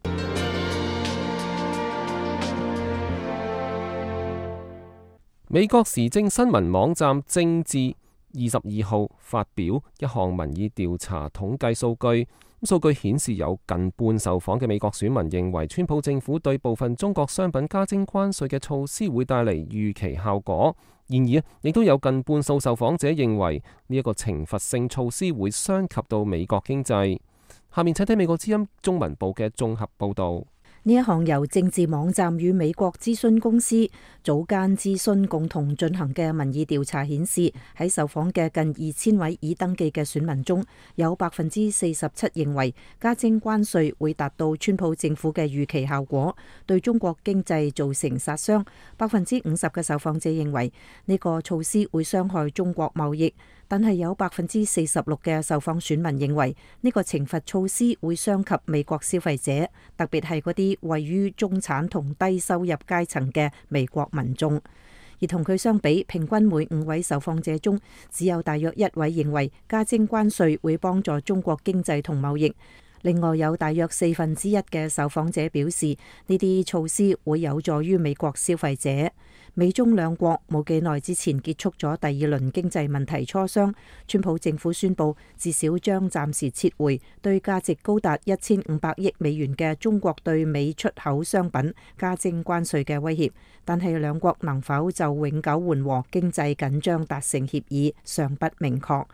美國時政新聞網站政治二十二號發表一項民意調查統計數據，數據顯示有近半受訪嘅美國選民認為川普政府對部分中國商品加徵關稅嘅措施會帶嚟預期效果。然而，亦都有近半數受訪者認為呢一個懲罰性措施會傷及到美國經濟。下面請睇美國之音中文部嘅綜合報導。 呢一項由政治網站與美國諮詢公司早間諮詢共同進行嘅民意調查顯示，喺受訪嘅近二千位已登記嘅選民中，有百分之四十七認為加徵關稅會達到川普政府嘅預期效果，對中國經濟造成殺傷。百分之五十嘅受訪者認為呢個措施會傷害中國貿易。但係有百分之四十六嘅受訪選民認為呢個懲罰措施會傷及美國消費者，特別係嗰啲位於中產同低收入階層嘅美國民眾。而同佢相比，平均每五位受訪者中只有大約一位認為加徵關稅會幫助中國經濟同貿易。另外有大約四分之一嘅受訪者表示呢啲措施會有助於美國消費者。美中兩國冇幾耐之前結束咗第二輪經濟問題磋商，川普政府宣布至少將暫時撤回對價值高達一千五百億美元嘅中國對美出口商品加徵關稅嘅威脅，但係兩國能否就永久緩和經濟緊張達成協議尚不明確。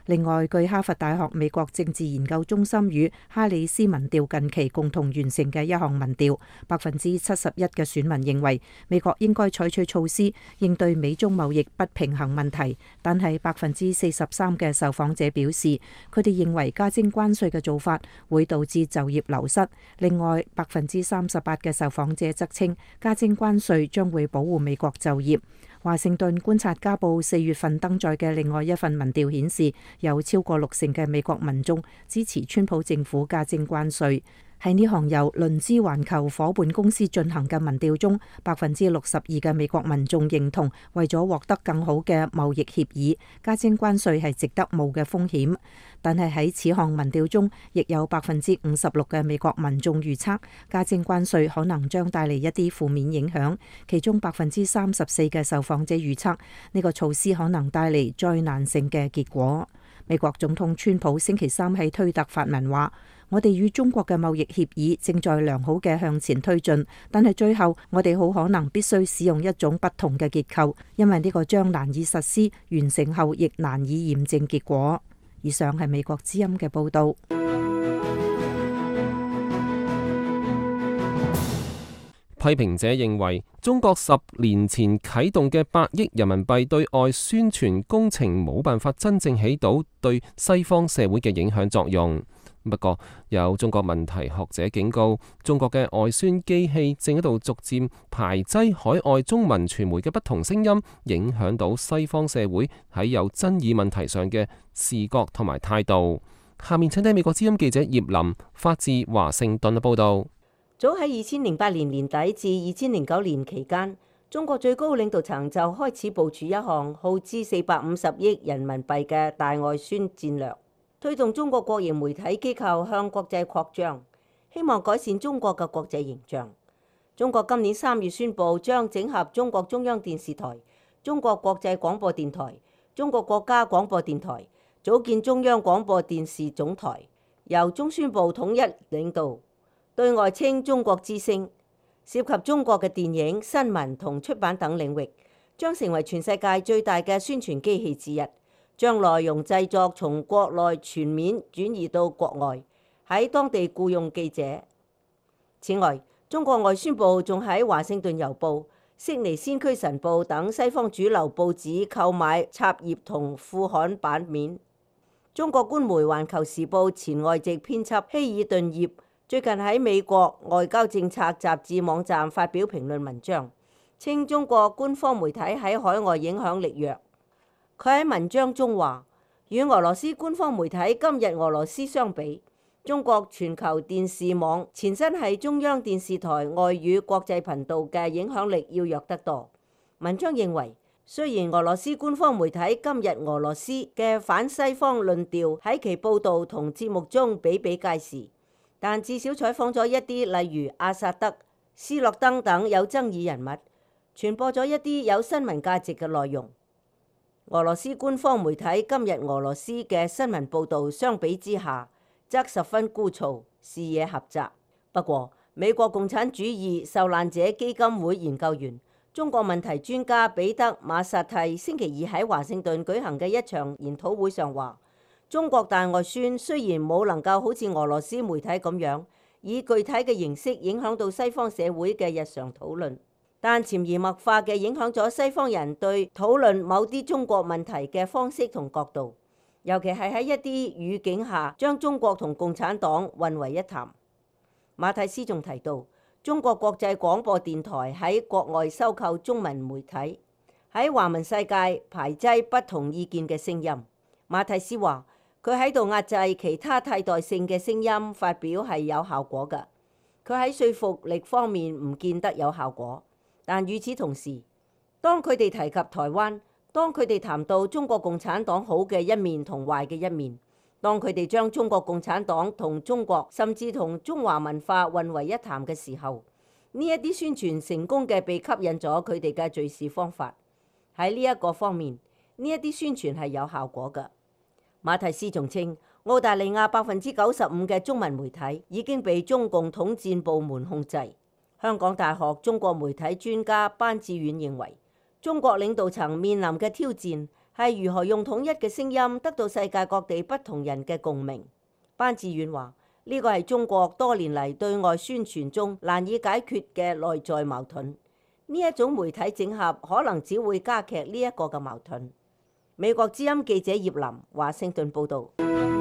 另外，據哈佛大學美國政治研究中心與哈里斯民調近期共同完成嘅一項民調，百分之七十一嘅選民認為美國應該採取措施應對美中貿易不平衡問題，但係百分之四十三嘅受訪者表示，佢哋認為加徵關稅嘅做法會導致就業流失。另外，百分之三十八嘅受訪者則稱加徵關稅將會保護美國就業。華盛頓觀察家報四月份登載嘅另外一份民調顯示，有超過六成嘅美國民眾支持川普政府加徵關稅。喺呢項由倫茲環球夥伴公司進行嘅民調中，百分之六十二嘅美國民眾認同為咗獲得更好嘅貿易協議，加徵關稅係值得冒嘅風險。但係喺此項民調中，亦有百分之五十六嘅美國民眾預測加徵關稅可能將帶嚟一啲負面影響，其中百分之三十四嘅受訪者預測呢個措施可能帶嚟災難性嘅結果。美國總統川普星期三喺推特發文話：我哋與中國嘅貿易協議正在良好嘅向前推進，但係最後我哋好可能必須使用一種不同嘅結構，因為呢個將難以實施，完成後亦難以驗證結果。以上係美國之音嘅報導。 批評者認為，中國十年前啟動嘅百億人民幣對外宣傳工程冇辦法真正起到對西方社會嘅影響作用。不過，有中國問題學者警告，中國嘅外宣機器正喺度逐漸排擠海外中文傳媒嘅不同聲音，影響到西方社會喺有爭議問題上嘅視覺同埋態度。下面請聽美國之音記者葉林發自華盛頓嘅報導。 早喺二千零八年年底至二千零九年期間，中國最高領導層就開始部署一項耗資四百五十億人民幣嘅大外宣戰略，推動中國國營媒體機構向國際擴張，希望改善中國嘅國際形象。中國今年三月宣布將整合中國中央電視台、中國國際廣播電台、中國國家廣播電台，組建中央廣播電視總台，由中宣部統一領導。對外稱中國之聲，涉及中國嘅電影、新聞同出版等領域，將成為全世界最大嘅宣傳機器之一。將內容製作從國內全面轉移到國外，喺當地僱用記者。此外，中國外宣部仲喺華盛頓郵報、悉尼先驅晨報等西方主流報紙購買插頁同副刊版面。中國官媒《環球時報》前外籍編輯希爾頓葉最近喺美國外交政策雜誌網站發表評論文章，稱中國官方媒體喺海外影響力弱。佢喺文章中話，與俄羅斯官方媒體今日俄羅斯相比，中國全球電視網前身係中央電視台外語國際頻道嘅影響力要弱得多。文章認為，雖然俄羅斯官方媒體今日俄羅斯嘅反西方論調喺其報導同節目中比比皆是，但至少採訪咗一啲例如阿薩德、斯諾登等有爭議人物，傳播咗一啲有新聞價值嘅內容。俄羅斯官方媒體今日俄羅斯嘅新聞報導相比之下，則十分枯燥，視野狹窄。不過，美國共產主義受難者基金會研究員、中國問題專家彼得馬薩蒂星期二喺華盛頓舉行嘅一場研討會上話，中國大外宣雖然冇能夠好似俄羅斯媒體咁樣，以具體嘅形式影響到西方社會嘅日常討論，但潛移默化嘅影響咗西方人對討論某啲中國問題嘅方式同角度，尤其係喺一啲語境下將中國同共產黨混為一談。馬蒂斯仲提到，中國國際廣播電台喺國外收購中文媒體，喺華文世界排擠不同意見嘅聲音。馬蒂斯話，佢喺度壓制其他替代性嘅聲音發表係有效果㗎，佢喺說服力方面唔見得有效果。但與此同時，當佢哋提及台灣，當佢哋談到中國共產黨好嘅一面同壞嘅一面，當佢哋將中國共產黨同中國甚至同中華文化混為一談嘅時候，呢一啲宣傳成功嘅被吸引咗佢哋嘅敘事方法。喺呢一個方面，呢一啲宣傳係有效果㗎。馬蒂斯仲稱，澳大利亞百分之九十五嘅中文媒體已經被中共統戰部門控制。香港大學中國媒體專家班志遠認為，中國領導層面臨嘅挑戰係如何用統一嘅聲音得到世界各地不同人嘅共鳴。班智遠話：呢個係中國多年嚟對外宣傳中難以解決嘅內在矛盾。呢一種媒體整合可能只會加劇呢一個嘅矛盾。美國之音記者葉林華盛頓報導。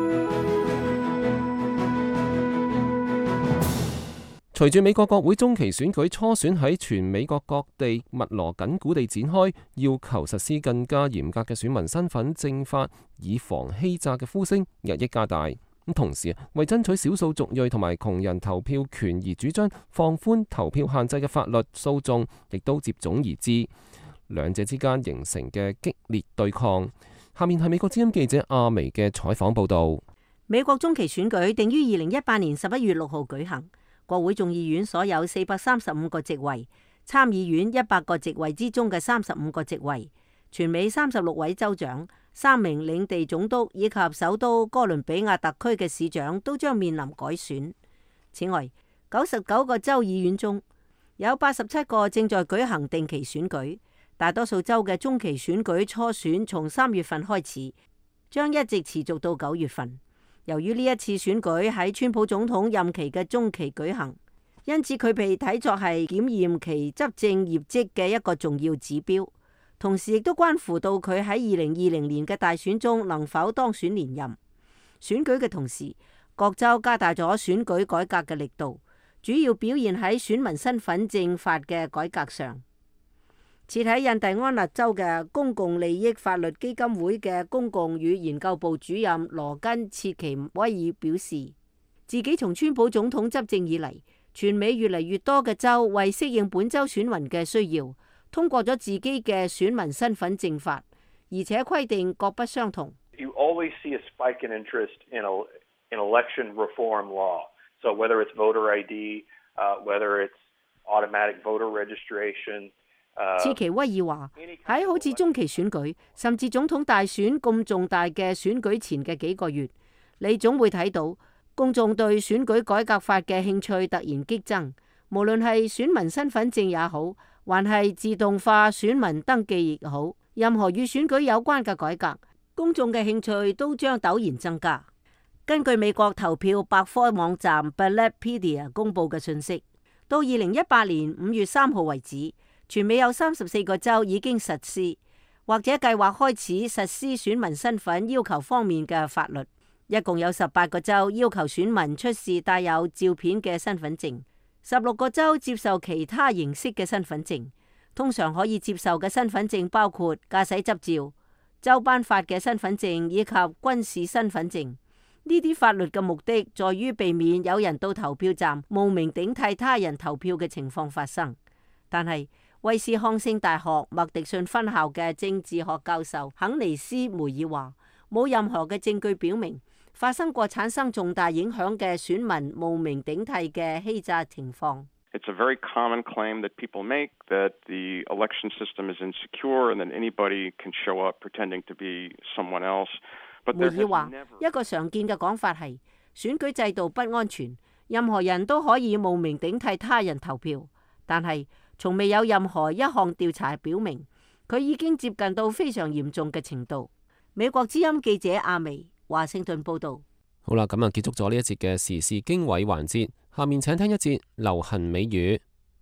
隨住美國國會中期選舉初選喺全美國各地密鑼緊鼓地展開，要求實施更加嚴格嘅選民身份證法，以防欺詐嘅呼聲日益加大。咁同時，為爭取少數族裔同埋窮人投票權而主張放寬投票限制嘅法律訴訟，亦都接踵而至，兩者之間形成嘅激烈對抗。下面係美國之音記者阿薇嘅採訪報導。 美國中期選舉定於二零一八年十一月六號舉行。國會眾議院所有四百三十五個席位，參議院一百個席位之中嘅三十五個席位，全美三十六位州長、三名領地總督以及首都哥倫比亞特區嘅市長都將面臨改選。此外，九十九個州議院中有八十七個正在舉行定期選舉，大多數州嘅中期選舉初選從三月份開始，將一直持續到九月份。由於呢一次選舉喺川普總統任期嘅中期舉行，因此佢被睇作係檢驗其執政業績嘅一個重要指標，同時亦都關乎到佢喺二零二零年嘅大選中能否當選連任。選舉嘅同時，各州加大咗選舉改革嘅力度，主要表現喺選民身份證法嘅改革上。設喺印第安納州嘅公共利益法律基金會嘅公共與研究部主任羅根切奇威爾表示，自己從川普總統執政以嚟，全美越嚟越多嘅州為適應本州選民嘅需要，通過咗自己嘅選民身份證法，而且規定各不相同。 You always see a spike in interest in, a, in election reform law. So whether it's voter I D, uh, whether it's automatic voter registration. 切奇威爾話：喺好似中期選舉，甚至總統大選咁重大嘅選舉前嘅幾個月，你總會睇到公眾對選舉改革法嘅興趣突然激增。無論係選民身份證也好，還係自動化選民登記亦好，任何與選舉有關嘅改革，公眾嘅興趣都將陡然增加。根據美國投票百科網站 Ballotpedia 公佈嘅信息，到二零一八年五月三號為止，全美有三十四個州已經實施，或者計劃開始實施選民身份要求方面嘅法律。一共有十八個州要求選民出示帶有照片嘅身份證，十六個州接受其他形式嘅身份證。通常可以接受嘅身份證包括駕駛執照、州頒發嘅身份證以及軍事身份證。呢啲法律嘅目的在於避免有人到投票站冒名頂替他人投票嘅情況發生。但係，威斯康星大學麥迪遜分校嘅政治學教授肯尼斯梅爾話：冇任何嘅證據表明發生過產生重大影響嘅選民冒名頂替嘅欺詐情況。 It's a very common claim that people make that the election system is insecure and that anybody can show up pretending to be someone else. 梅爾話：一個常見嘅講法係選舉制度不安全，任何人都可以冒名頂替他人投票，但係從未有任何一項調查表明佢已經接近到非常嚴重嘅程度。美國之音記者阿薇華盛頓報道。 好啦，咁啊結束咗呢一節嘅時事經緯環節，下面請聽一節流行美語。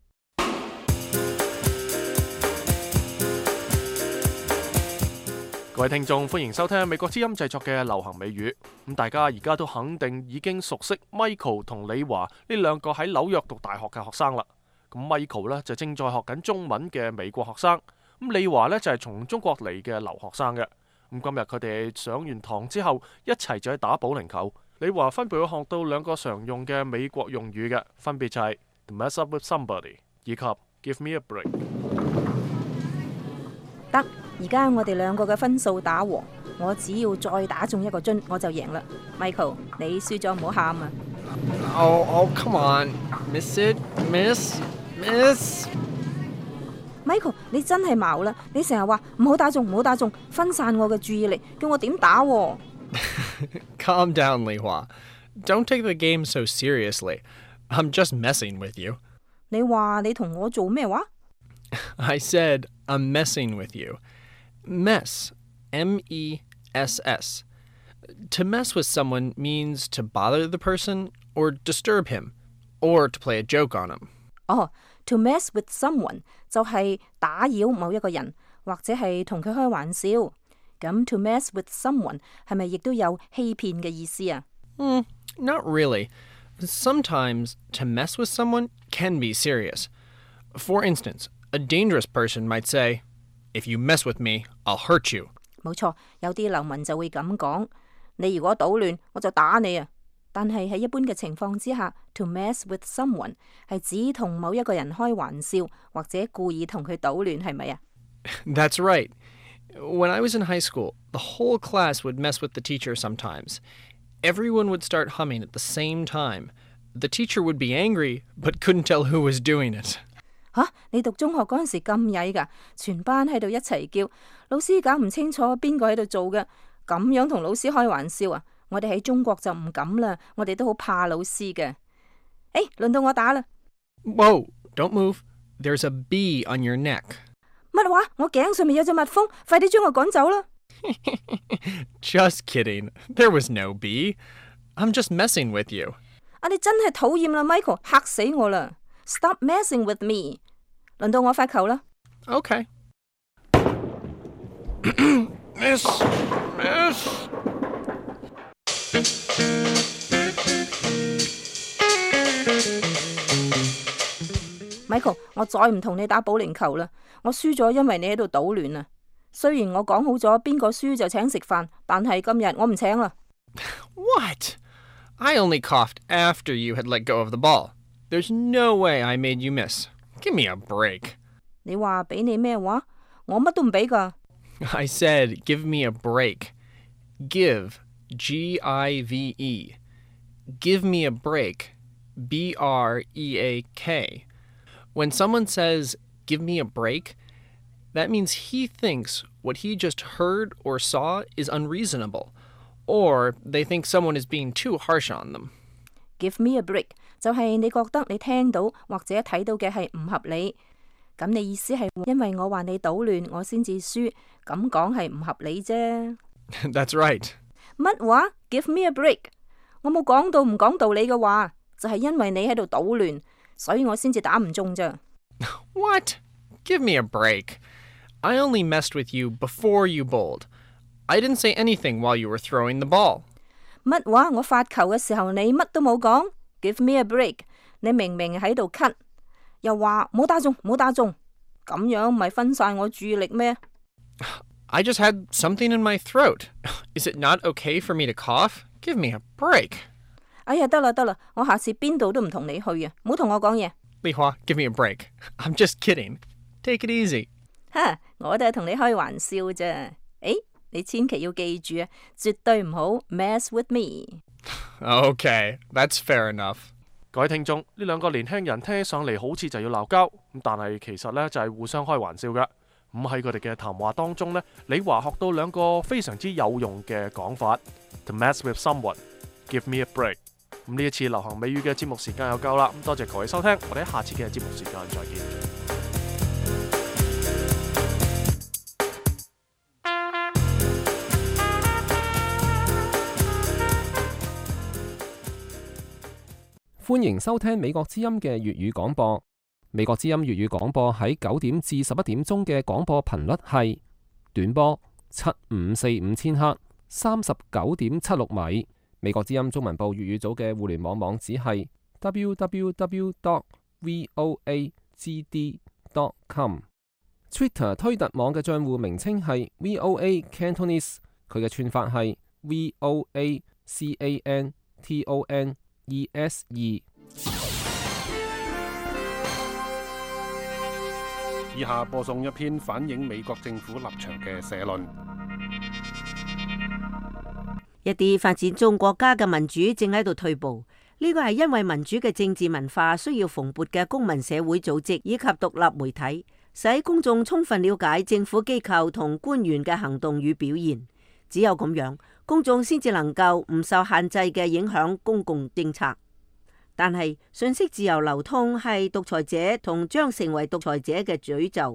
各位聽眾，歡迎收聽美國之音製作嘅流行美語。咁大家而家都肯定已經熟悉 Michael 同李華呢兩個喺紐約讀大學嘅學生啦。咁 Michael 呢就正在學緊中文嘅美國學生，咁李華呢就係從中國嚟嘅留學生嘅。咁今日佢哋上完堂之後，一齊就去打保齡球。李華分別會學到兩個常用嘅美國用語嘅，分別就係 to mess up with somebody 以及 give me a break。 得，而家我哋兩個嘅分數打和，我只要再打中一個樽，我就贏啦。Michael，你輸咗唔好喊啊 ！Oh, oh, come on, miss it, miss, miss。 Michael， 你真係矛啦！你成日話唔好打中，唔好打中，分散我嘅注意力，叫我點打喎 ？Calm down, Li Hua. Don't take the game so seriously. I'm just messing with you. 你話你同我做咩話？ I said I'm messing with you. Mess, M E S S. To mess with someone means to bother the person or disturb him, or to play a joke on him. 哦、oh, to mess with someone 就係打擾某一個人，或者係同佢開玩笑。咁 to mess with someone 係咪亦都有欺騙嘅意思啊？ Mm, not really. Sometimes to mess with someone can be serious. For instance, a dangerous person might say, "If you mess with me, I'll hurt you." 冇錯，有啲流民就會咁講，你如果搗亂，我就打你啊！但係喺一般嘅情況之下 ，to mess with someone 係指同某一個人開玩笑，或者故意同佢搗亂，係咪啊？ That's right. When I was in high school, the whole class would mess with the teacher sometimes. Everyone would start humming at the same time. The teacher would be angry, but couldn't tell who was doing it. 吓，你讀中學嗰陣時咁曳㗎，全班喺度一齊叫，老師搞唔清楚邊個喺度做嘅，咁樣同老師開玩笑啊！我哋喺中國就唔敢啦，我哋都好怕老師嘅。誒，輪到我打啦！ Whoa, don't move. There's a bee on your neck. 乜話？我頸上面有隻蜜蜂，快啲將我趕走啦！ Just kidding. There was no bee. I'm just messing with you. 啊，你真係討厭啦 ，Michael， 嚇死我啦 ！Stop messing with me。輪到我發球啦。 Okay. Miss, miss. Michael， 我再唔同你打保齡球啦，我輸咗，因為你喺度搗亂啊！雖然我講好咗邊個輸就請食飯，但係今日我唔請啦。 What? I only coughed after you had let go of the ball. There's no way I made you miss. Give me a break. 你話俾你咩話？我乜都唔俾㗎。 I said, give me a break. Give, G I V E. Give me a break, B R E A K. When someone says, give me a break, that means he thinks what he just heard or saw is unreasonable, or they think someone is being too harsh on them. Give me a break 就係你覺得你聽到或者睇到嘅係唔合理，咁你意思係因為我話你搗亂，我先至輸，咁講係唔合理啫。 That's right. 乜話 ？Give me a break？ 我冇講到唔講道理嘅話，就係因為你喺度搗亂，所以我先至打唔中咋。 What? Give me a break. I only messed with you before you bowled. I didn't say anything while you were throwing the ball. 乜話？我發球嘅時候你乜都冇講 ？Give me a break！ 你明明喺度咳，又話冇打中，冇打中，咁樣咪分晒我注意力咩？ I just had something in my throat. Is it not okay for me to cough? Give me a break. 哎呀，得啦得啦，我下次邊度都唔同你去啊！唔好同我講嘢。 李華 give me a break. I'm just kidding. Take it easy. 哈，我都係同你開玩笑啫。誒，你千祈要記住啊，絕對唔好 mess with me。 Okay, that's fair enough. 各位聽眾，呢兩個年輕人聽起上嚟好似就要鬧交，咁但係其實呢就係互相開玩笑㗎。咁喺佢哋嘅談話當中呢，李華學到兩個非常之有用嘅講法 ：to mess with someone, give me a break。咁呢一次流行美語嘅節目時間又夠啦，咁多謝各位收聽，我哋喺下次嘅節目時間再見。 歡迎收聽美國之音嘅粵語廣播。美國之音粵語廣播喺九點至十一點鐘嘅廣播頻率係短波七五四五千赫，三十九點七六米。美國之音中文部粵語組嘅互聯網網址係 double-u double-u double-u dot voa g d dot com。Twitter 推特網嘅帳戶名稱係 V O A Cantonese， 佢嘅串法係 V O A C A N T O N E S E。 以下播送一篇反映美國政府立場嘅社論。 一啲發展中國家嘅民主正喺度退步，呢個係因為民主嘅政治文化需要蓬勃嘅公民社會組織以及獨立媒體，使公眾充分了解政府機構同官員嘅行動與表現。只有咁樣，公眾先至能夠唔受限制嘅影響公共政策。但係信息自由流通係獨裁者同將成為獨裁者嘅詛咒。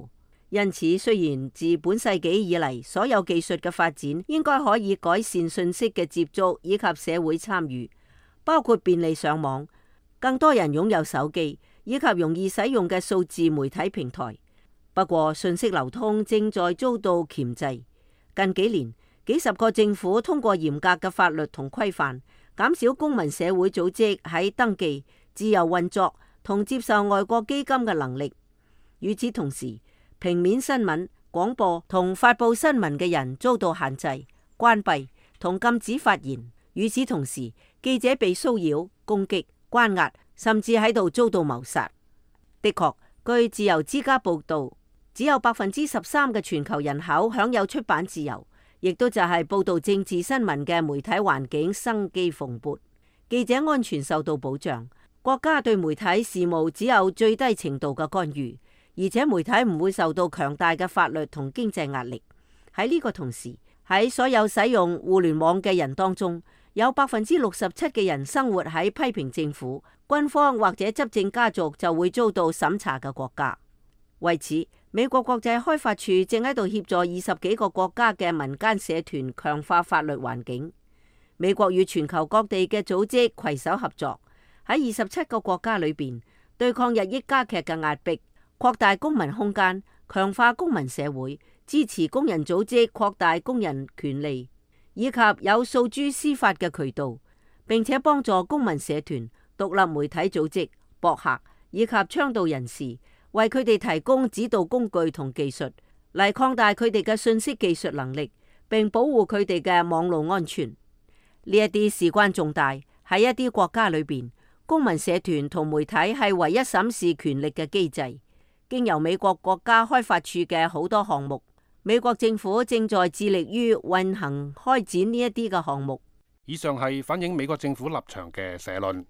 因此，雖然自本世紀以嚟所有技術嘅發展應該可以改善信息嘅接觸以及社會參與，包括便利上網、更多人擁有手機以及容易使用嘅數字媒體平台。不過，信息流通正在遭到鉗制。近幾年，幾十個政府通過嚴格嘅法律同規範，減少公民社會組織喺登記、自由運作同接受外國基金嘅能力。與此同時，平面新聞、廣播同發佈新聞嘅人遭到限制、關閉同禁止發言。與此同時，記者被騷擾、攻擊、關押，甚至喺度遭到謀殺。的確，據自由之家報導，只有百分之十三嘅全球人口享有出版自由，亦都就係報導政治新聞嘅媒體環境生機蓬勃，記者安全受到保障，國家對媒體事務只有最低程度嘅干預。而且媒體唔會受到強大嘅法律同經濟壓力。喺呢個同時，喺所有使用互聯網嘅人當中，有百分之六十七嘅人生活喺批評政府、軍方或者執政家族就會遭到審查嘅國家。為此，美國國際開發處正喺度協助二十幾個國家嘅民間社團強化法律環境。美國與全球各地嘅組織攜手合作，喺二十七個國家裏邊對抗日益加劇嘅壓迫，擴大公民空間，強化公民社會，支持工人組織擴大工人權利，以及有訴諸司法嘅渠道，並且幫助公民社團、獨立媒體組織、博客以及倡導人士，為佢哋提供指導工具同技術，嚟擴大佢哋嘅信息技術能力，並保護佢哋嘅網絡安全。呢一啲事關重大，喺一啲國家裏邊，公民社團同媒體係唯一審視權力嘅機制。經由美國國家開發處嘅好多項目，美國政府正在致力於運行開展呢一啲嘅項目。 以上係反映美國政府立場嘅社論。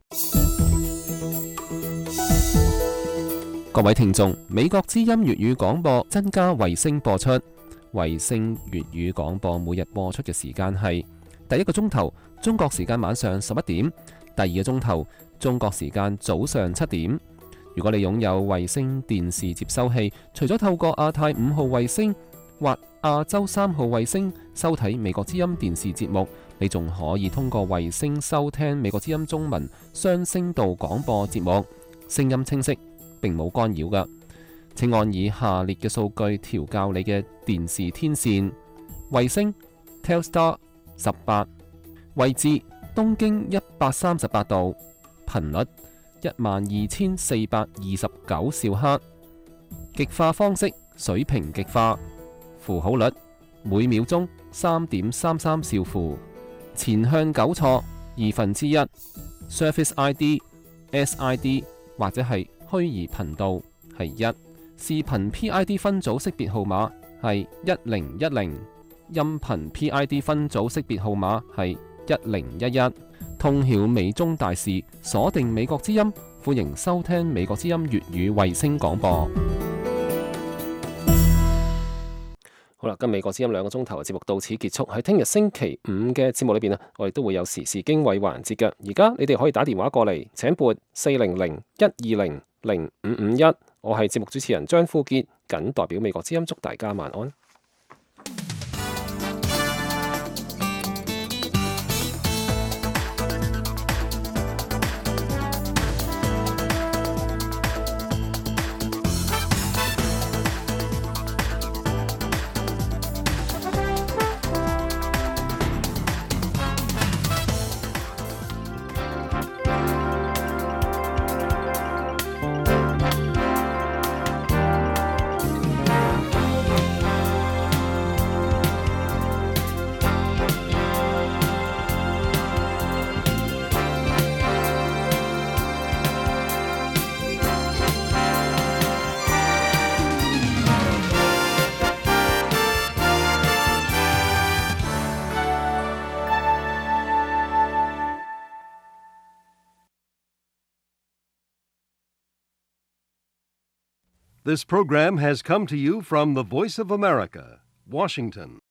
各位聽眾，美國之音粵語廣播增加衛星播出，衛星粵語廣播每日播出嘅時間係第一個鐘頭中國時間晚上十一點，第二個鐘頭中國時間早上七點。如果你擁有衛星電視接收器，除咗透過亞太五號衛星或亞洲三號衛星收睇美國之音電視節目，你仲可以通過衛星收聽美國之音中文雙聲道廣播節目，聲音清晰，並冇干擾㗎。請按以下列嘅數據調校你嘅電視天線：衛星 Telstar 十八，位置東經一百三十八度，頻率一萬二千四百二十九兆赫，極化方式水平極化，符號率每秒鐘三點三三兆符，前向糾錯二分之一 ，Surface I D、S I D 或者係虛擬頻道係一，視頻 P I D 分組識別號碼係一零一零，音頻 P I D 分組識別號碼係一零一一。通曉美中大事，鎖定美國之音，歡迎收聽美國之音粵語衛星廣播。好啦，今美國之音兩個鐘頭嘅節目到此結束。喺聽日星期五嘅節目裏邊啊，我哋都會有時事經緯環節嘅。而家你哋可以打電話過嚟，請撥四零零一二零零五五一。我係節目主持人張富傑，謹代表美國之音祝大家晚安。 This program has come to you from the Voice of America, Washington.